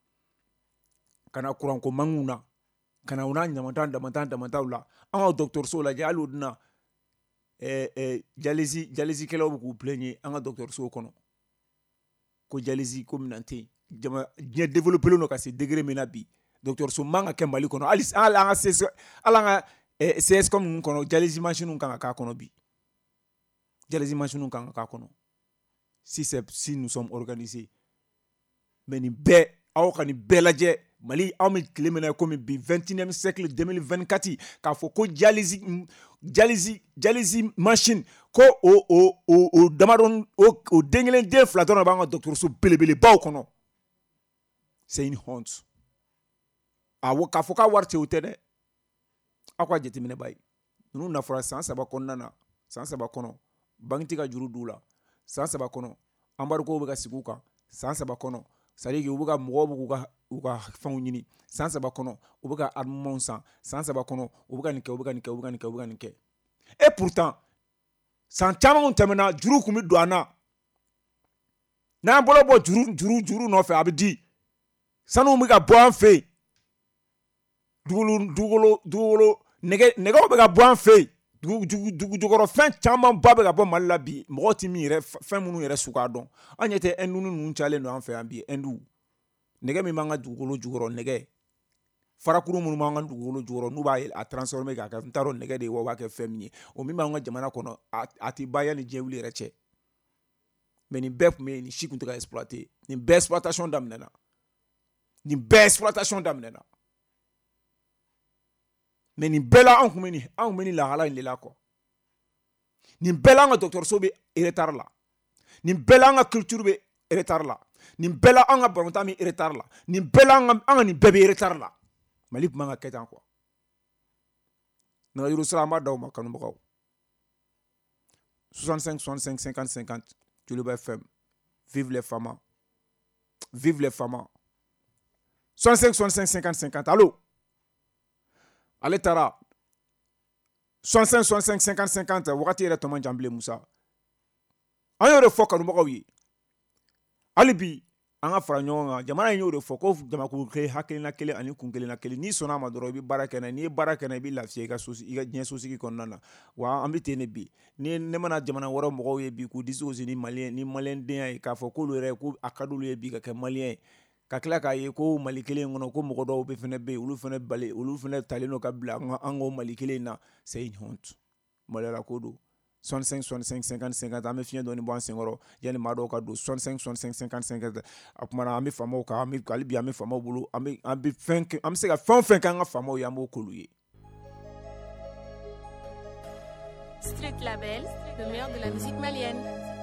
Speaker 2: ka na kuranko mankanw na ka na o n'a ɲamantan damantan damantaw la an ka dɔgɔtɔrɔsow lajɛ hali o dina ɛɛ ɛɛ dialyse dialysekɛlaw bɛ k'u plaigner an ka dɔgɔtɔrɔsow kɔnɔ ko dialyse ko minɛn tɛ yen jama diɲɛ développé don ka se degré min na bi dɔgɔtɔrɔso man ka kɛ Mali kɔnɔ hali hali an ka C an ka C S com ninnu kɔnɔ dialyse machine kan ka k'a kɔnɔ bi dialyse machine kan ka k'a kɔnɔ si c'est si nous sommes organisés mais nin bɛɛ aw ka nin bɛɛ lajɛ Mali aw mi tile min na komi bi vingt et unième siècle deux mille vingt-quatre k'a fɔ ko dialyse dialyse dialyse machine ko o o o o damadon o o den kelen den fila dɔrɔn b'an ka dɔgɔtɔrɔso belebelebaw kɔnɔ. C'est une honte. Awo k'a fɔ k'a wari tɛ o tɛ dɛ. Aw ka jateminɛ b'a ye. Ninnu nafɔra san saba kɔnɔna na san saba kɔnɔ banque tɛ ka juru d'u la san saba kɔnɔ embargo bɛ ka sigi u kan san saba kɔnɔ c'est à dire que u bɛ ka mɔgɔw bɛ k'u ka u ka fɛnw ɲini san saba kɔnɔ u bɛ ka armements san san saba kɔnɔ u bɛ ka nin kɛ u bɛ ka nin kɛ u bɛ ka nin kɛ u bɛ ka nin kɛ et pourtant san camanw tɛmɛna juru kun bɛ don an na n'an bolo bɔ juru juru juru nɔfɛ a bɛ di sanu bɛ ka bɔ an fɛ yen dugukolo dugukolo dugukolo nɛgɛ nɛgɛw bɛ ka bɔ an fɛ yen dugu dugu dugu jukɔrɔ fɛn caman ba bɛ ka bɔ Mali la bi mɔgɔ ti min yɛrɛ fɛn minnu yɛrɛ sugu dɔn an ɲɛ tɛ Hindu ninnu cayalen don an fɛ yan bi Hindu nɛgɛ min b'an ka dugukolo jukɔrɔ nɛgɛ farakuru minnu b'an ka dugukolo jukɔrɔ n'u b'a a transformer k'a kɛ n t'a dɔn nɛgɛ de ye wa u b'a kɛ fɛn min ye o min b'an ka jamana kɔnɔ a ti ba yanni diɲɛ wuli yɛrɛ cɛ mais nin bɛɛ tun bɛ yen nin si tun tɛ ka exploiter nin bɛɛ exploitation daminɛna nin bɛɛ exploitation daminɛna mais nin bɛɛ la an kun bɛ nin an kun bɛ nin lahala in de la kɔ nin bɛɛ la an ka dɔgɔtɔrɔso bɛ retard la nin bɛɛ la an ka culture bɛ retard la nin bɛɛ la an ka balontan bɛ retard la nin bɛɛ la an ka an ka nin bɛɛ bɛ retard la Mali tun man ka kɛ tan quoi nɛgɛjuru sira an b'a d'aw ma kanubagaw soixante-cinq soixante-cinq cinquante cinquante Joliba F M vive les femmes vive les femmes soixante-cinq soixante-cinq cinquante cinquante allo ale taara soixante-cinq soixante-cinq cinquante cinquante wagati yɛrɛ tɔman jan bilen Musa an y'o de fɔ kanubagaw ye hali bi an ka fara ɲɔgɔn kan jamana in y'o de fɔ ko jamakulu hakilina kelen ani kun kelenna kelen n'i sɔnna a ma dɔrɔn i bɛ baara kɛ n'a ye n'i ye baara kɛ n'a ye i bɛ lafiya i ka so i ka diɲɛ sosigi kɔnɔna na wa an bɛ ten de bi ni ne mana jamana wɛrɛ mɔgɔw ye bi k'u disi gosi ni maliyɛn ni maliyɛndenya ye k'a fɔ k'olu yɛrɛ ko a ka d'olu ye bi ka kɛ maliyɛn ye ka tila k'a ye ko Mali kelen in kɔnɔ ko mɔgɔ dɔw bɛ fɛnɛ bɛ yen olu fɛnɛ bali olu fɛnɛ talen don ka bila an ka an ka Mali kelen in na c'est une honte maliyala ko don soixante-cinq soixante-cinq cinquante cinquante an bɛ fiɲɛ dɔɔni bɔ an senkɔrɔ yanni maa dɔw ka don soixante-cinq soixante-cinq cinquante cinquante a kumana an bɛ faamaw kan an bɛ hali bi an bɛ faamaw bolo an bɛ an bɛ fɛn kɛ an bɛ se ka fɛn o fɛn kɛ an ka faamaw ye an b'o k'olu ye.
Speaker 9: Street Label, le meilleur de la musique malienne.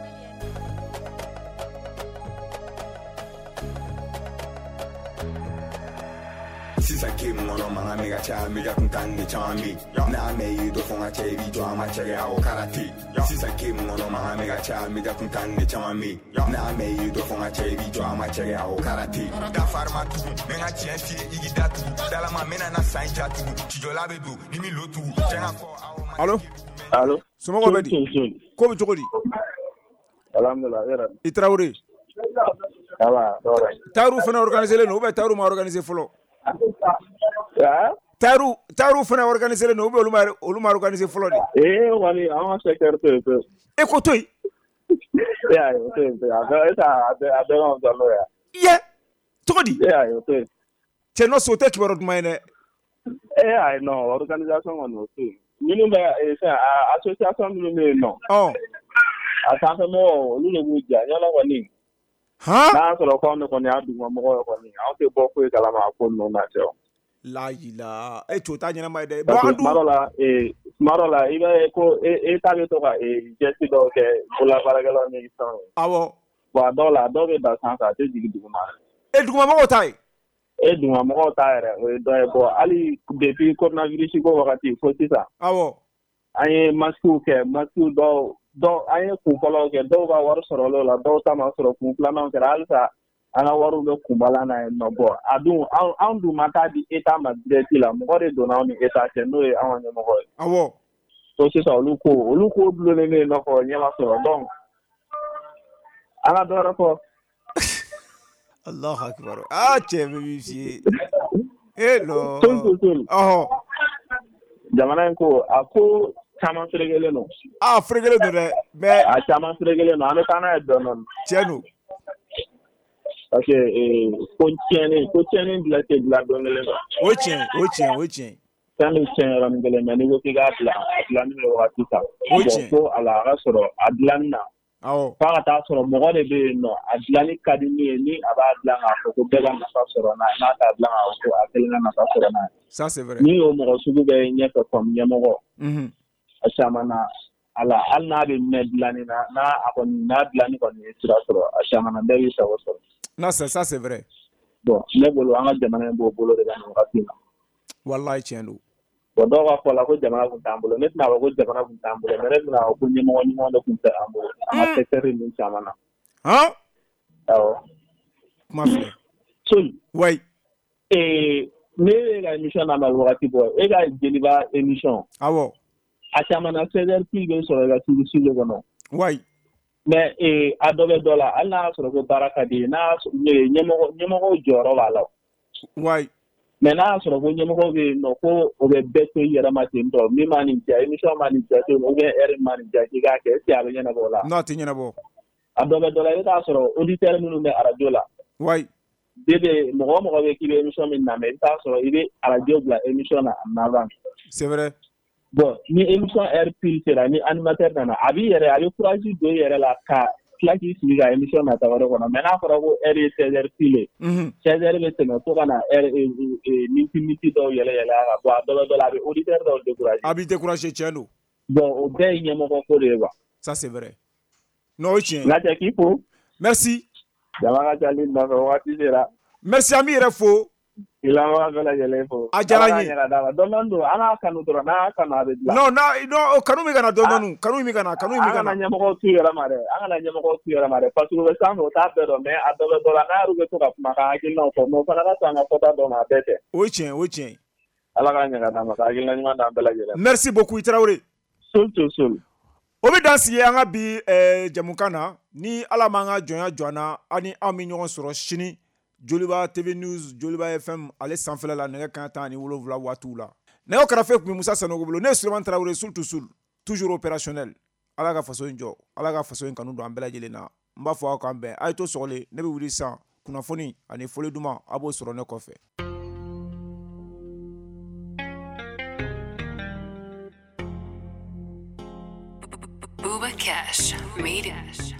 Speaker 7: Sisan ke mun kɔnɔ mankan bɛ ka caya media kuntan de caman bɛ yen n'an mɛ ye dɔ fɔ n ka cɛ i b'i jɔ an ma cɛkɛ a ko karate sisan ke mun kɔnɔ mankan bɛ ka caya media kuntan de caman bɛ yen n'an mɛ ye dɔ fɔ n ka cɛ i b'i jɔ an ma cɛkɛ a ko karate dafari ma tugun n bɛ n ka tiɲɛ f'i ye i k'i da tugun dalama n bɛna na san ja tugun cijɔla bɛ don ni min lo tugun cɛ ka fɔ aw ma.
Speaker 2: Allo
Speaker 10: allo
Speaker 2: somɔgɔw bɛ di ko bɛ cogo di
Speaker 10: alhamdulilah yɛrɛ
Speaker 2: i Tarawele Tayiru fana organisé len don ou bien Tayiru ma organisé fɔlɔ Tayiru Tayiru fana organisé len don ou bien olu ma olu ma organisé fɔlɔ de
Speaker 10: eh wani an ka secteur to to
Speaker 2: e ko to yi
Speaker 10: ya yo to to a bɛ esa a bɛ a bɛ on dalo ya
Speaker 2: ye cogo di
Speaker 10: ya yo to
Speaker 2: cɛ no so tɛ kibaru duman ye dɛ
Speaker 10: eh ai no organisation on o to minnu bɛ fɛn association minnu bɛ yen nɔ a sanfɛ mɔgɔw olu de b'u ja yala kɔni n'a sɔrɔ ko anw kɔni y'a dugumamɔgɔ ye kɔni anw tɛ bɔ foyi kalama a ko ninnu na cɛ
Speaker 2: la yila e t'o ta ɲɛnama ye dɛ
Speaker 10: parce que tuma dɔ la tuma dɔ la i bɛ ko e ta bɛ to ka geste dɔw kɛ bololabaarakɛlaw ni fɛnw ye
Speaker 2: awɔ
Speaker 10: bon a dɔw la a dɔw bɛ dan sanfɛ a tɛ jigin duguma
Speaker 2: e dugumamɔgɔw ta ye
Speaker 10: e dugumamɔgɔw ta yɛrɛ o ye dɔ ye bon hali depuis coronavirus ko wagati fo sisan
Speaker 2: awɔ
Speaker 10: an ye masques kɛ masques dɔw dɔw an ye kun fɔlɔw kɛ dɔw ka wari sɔrɔlen la dɔw ta ma sɔrɔ kun filanan kɛra halisa an ka wariw bɛ kunbala na yen nɔ bɔn a dun anw dun ma taa di État ma direct la mɔgɔ de donna anw ni État cɛ n'o ye anw ka ɲɛmɔgɔ ye
Speaker 2: awɔ
Speaker 10: so sisan olu ko olu ko dulonnen bɛ yen nɔ fɔ ɲɛ ma sɔrɔ donc an ka dɔ wɛrɛ fɔ
Speaker 2: Allahu akbar ah cɛ bɛ min f'i ye e lɔ
Speaker 10: tol tol tol
Speaker 2: ɔhɔ
Speaker 10: jamana in ko a ko caman ferekelen don
Speaker 2: ah ferekelen don dɛ mais
Speaker 10: a caman ferekelen don an bɛ taa n'a ye dɔɔnin dɔɔnin
Speaker 2: tiɲɛ don
Speaker 10: parce que ko tiɲɛni ko tiɲɛni bila tɛ bila don kelen don
Speaker 2: o ye tiɲɛ o ye tiɲɛ o ye tiɲɛ
Speaker 10: fɛn bɛ tiɲɛ yɔrɔnin kelen mais n'i ko k'i k'a bila a dilanni bɛ wagati ta
Speaker 2: o ye tiɲɛ
Speaker 10: fo a la a ka sɔrɔ a dilanni na
Speaker 2: awɔ
Speaker 10: f'a ka taa sɔrɔ mɔgɔ de bɛ yen nɔ a dilanni ka di min ye ni a b'a dilan k'a fɔ ko bɛɛ ka nafa sɔrɔ n'a ye n'a t'a dilan k'a fɔ ko a kelen ka nafa sɔrɔ n'a ye.
Speaker 2: ça c'est vrai.
Speaker 10: ni o mɔgɔ sugu bɛ ɲɛfɛ comme ɲɛmɔgɔ.
Speaker 2: unhun.
Speaker 10: a caman na ala hali n'a bɛ mɛn dilanni na n'a a kɔni n'a dilanni kɔni ye sira sɔrɔ a caman na bɛɛ b'i sago sɔrɔ.
Speaker 2: non c'est ça c'est vrai.
Speaker 10: bon ne bolo an ka jamana in b'o bolo de ka nin wagati na.
Speaker 2: wallahi tiɲɛ don.
Speaker 10: bon dɔw b'a fɔ la ko jamana kun t'an bolo ne tɛna fɔ ko jamana kun t'an bolo mais ne bɛna fɔ ko ɲɛmɔgɔ ɲuman de kun tɛ an bolo an ka secteur ninnu caman na.
Speaker 2: han.
Speaker 10: awɔ.
Speaker 2: kuma filɛ.
Speaker 10: Sol.
Speaker 2: oui.
Speaker 10: ee ne ye ka émission lamɛn wagati bɔ e ka jeliba émission.
Speaker 2: awɔ.
Speaker 10: a caman na seize heures pile bɛ sɔrɔ i ka tv studio kɔnɔ.
Speaker 2: oui.
Speaker 10: mais ee a dɔ bɛ dɔ la hali n'a y'a sɔrɔ ko baara ka di ye n'a ɲɛmɔgɔ ɲɛmɔgɔw jɔyɔrɔ b'a la.
Speaker 2: oui.
Speaker 10: mais n'a y'a sɔrɔ ko ɲɛmɔgɔ bɛ yen nɔ ko o bɛ bɛɛ to i yɛrɛ ma ten tɔ min ma nin diya émission ma nin diya ten ou bien heure ma nin diya k'i k'a kɛ est ce que a bɛ ɲɛnabɔ o la.
Speaker 2: non a tɛ ɲɛnabɔ.
Speaker 10: a dɔ bɛ dɔ la i bɛ t'a sɔrɔ auditeur minnu bɛ arajo la.
Speaker 2: oui.
Speaker 10: de bɛ mɔgɔ o mɔgɔ bɛ k'i bɛ émission min lamɛn i bɛ t'a sɔrɔ i bɛ arajo bila émission na en avant.
Speaker 2: c'est vrai.
Speaker 10: bon ni émission heure pile sera ni animateur nana a b'i yɛrɛ a bɛ courage don i yɛrɛ la ka tila k'i sigi ka émission nata wɛrɛ kɔnɔ mais n'a fɔra ko heure ye seize heures pile. seize heures bɛ tɛmɛ fo ka na heure miniti miniti dɔw yɛlɛ yɛlɛ a kan bon a dɔ bɛ dɔ la a bɛ auditeur dɔw décourager.
Speaker 2: a b'i décourager tiɲɛ don.
Speaker 10: bon o bɛɛ ye ɲɛmɔgɔ ko de ye quoi.
Speaker 2: ça c'est vrai. non o ye tiɲɛ ye.
Speaker 10: n ka cɛ k'i fo.
Speaker 2: merci.
Speaker 10: jama ka ca ni nɔfɛ waati sera.
Speaker 2: merci an b'i yɛrɛ fo.
Speaker 10: i lamɔgɔ bɛɛ lajɛlen fo.
Speaker 2: a diyara n ye.
Speaker 10: dɔɔni don an k'a kanu dɔrɔn n'a y'a kanu a bɛ dilan.
Speaker 2: non non kanu min ka na dɔɔni kanu min ka na kanu min ka na.
Speaker 10: an kana ɲɛmɔgɔw tu yɛrɛ ma dɛ an kana ɲɛmɔgɔw tu yɛrɛ ma dɛ parce que o bɛ sanfɛ o t'a bɛɛ dɔn mais a dɔ bɛ dɔ la n'a yɛrɛ bɛ to ka kuma ka hakilinaw fɔ mais o fana ka to an ka fɔta dɔn a bɛɛ tɛ.
Speaker 2: o ye tiɲɛ o ye tiɲɛ.
Speaker 10: ala k'a ɲɛ ka d'an ma ka hakilina ɲuman d'an bɛɛ lajɛlen.
Speaker 2: merci beaucoup i Tarawele.
Speaker 10: sol to sol.
Speaker 2: o bɛ dan sigi an ka bi jamukan na ni ala m'an ka jɔnya jɔ an na an ni anw bɛ ɲɔgɔn sɔrɔ sini Joliba T V News Joliba F M ale sanfɛla la nɛgɛ kanɲɛ tan ani wolonwula waatiw la nɛgɛ kɛrɛfɛ tun bɛ Musa Sanogo bolo ne ye Suleman Tarawele sul to sul toujours opérationnel ala ka faso in jɔ ala ka faso in kanu don an bɛɛ lajɛlen na n b'a fɔ aw k'an bɛn a ye to sɔgɔlen ne bɛ wuli sisan kunnafoni ani foli duman a b'o sɔrɔ ne kɔfɛ.
Speaker 11: Booba Cash Media.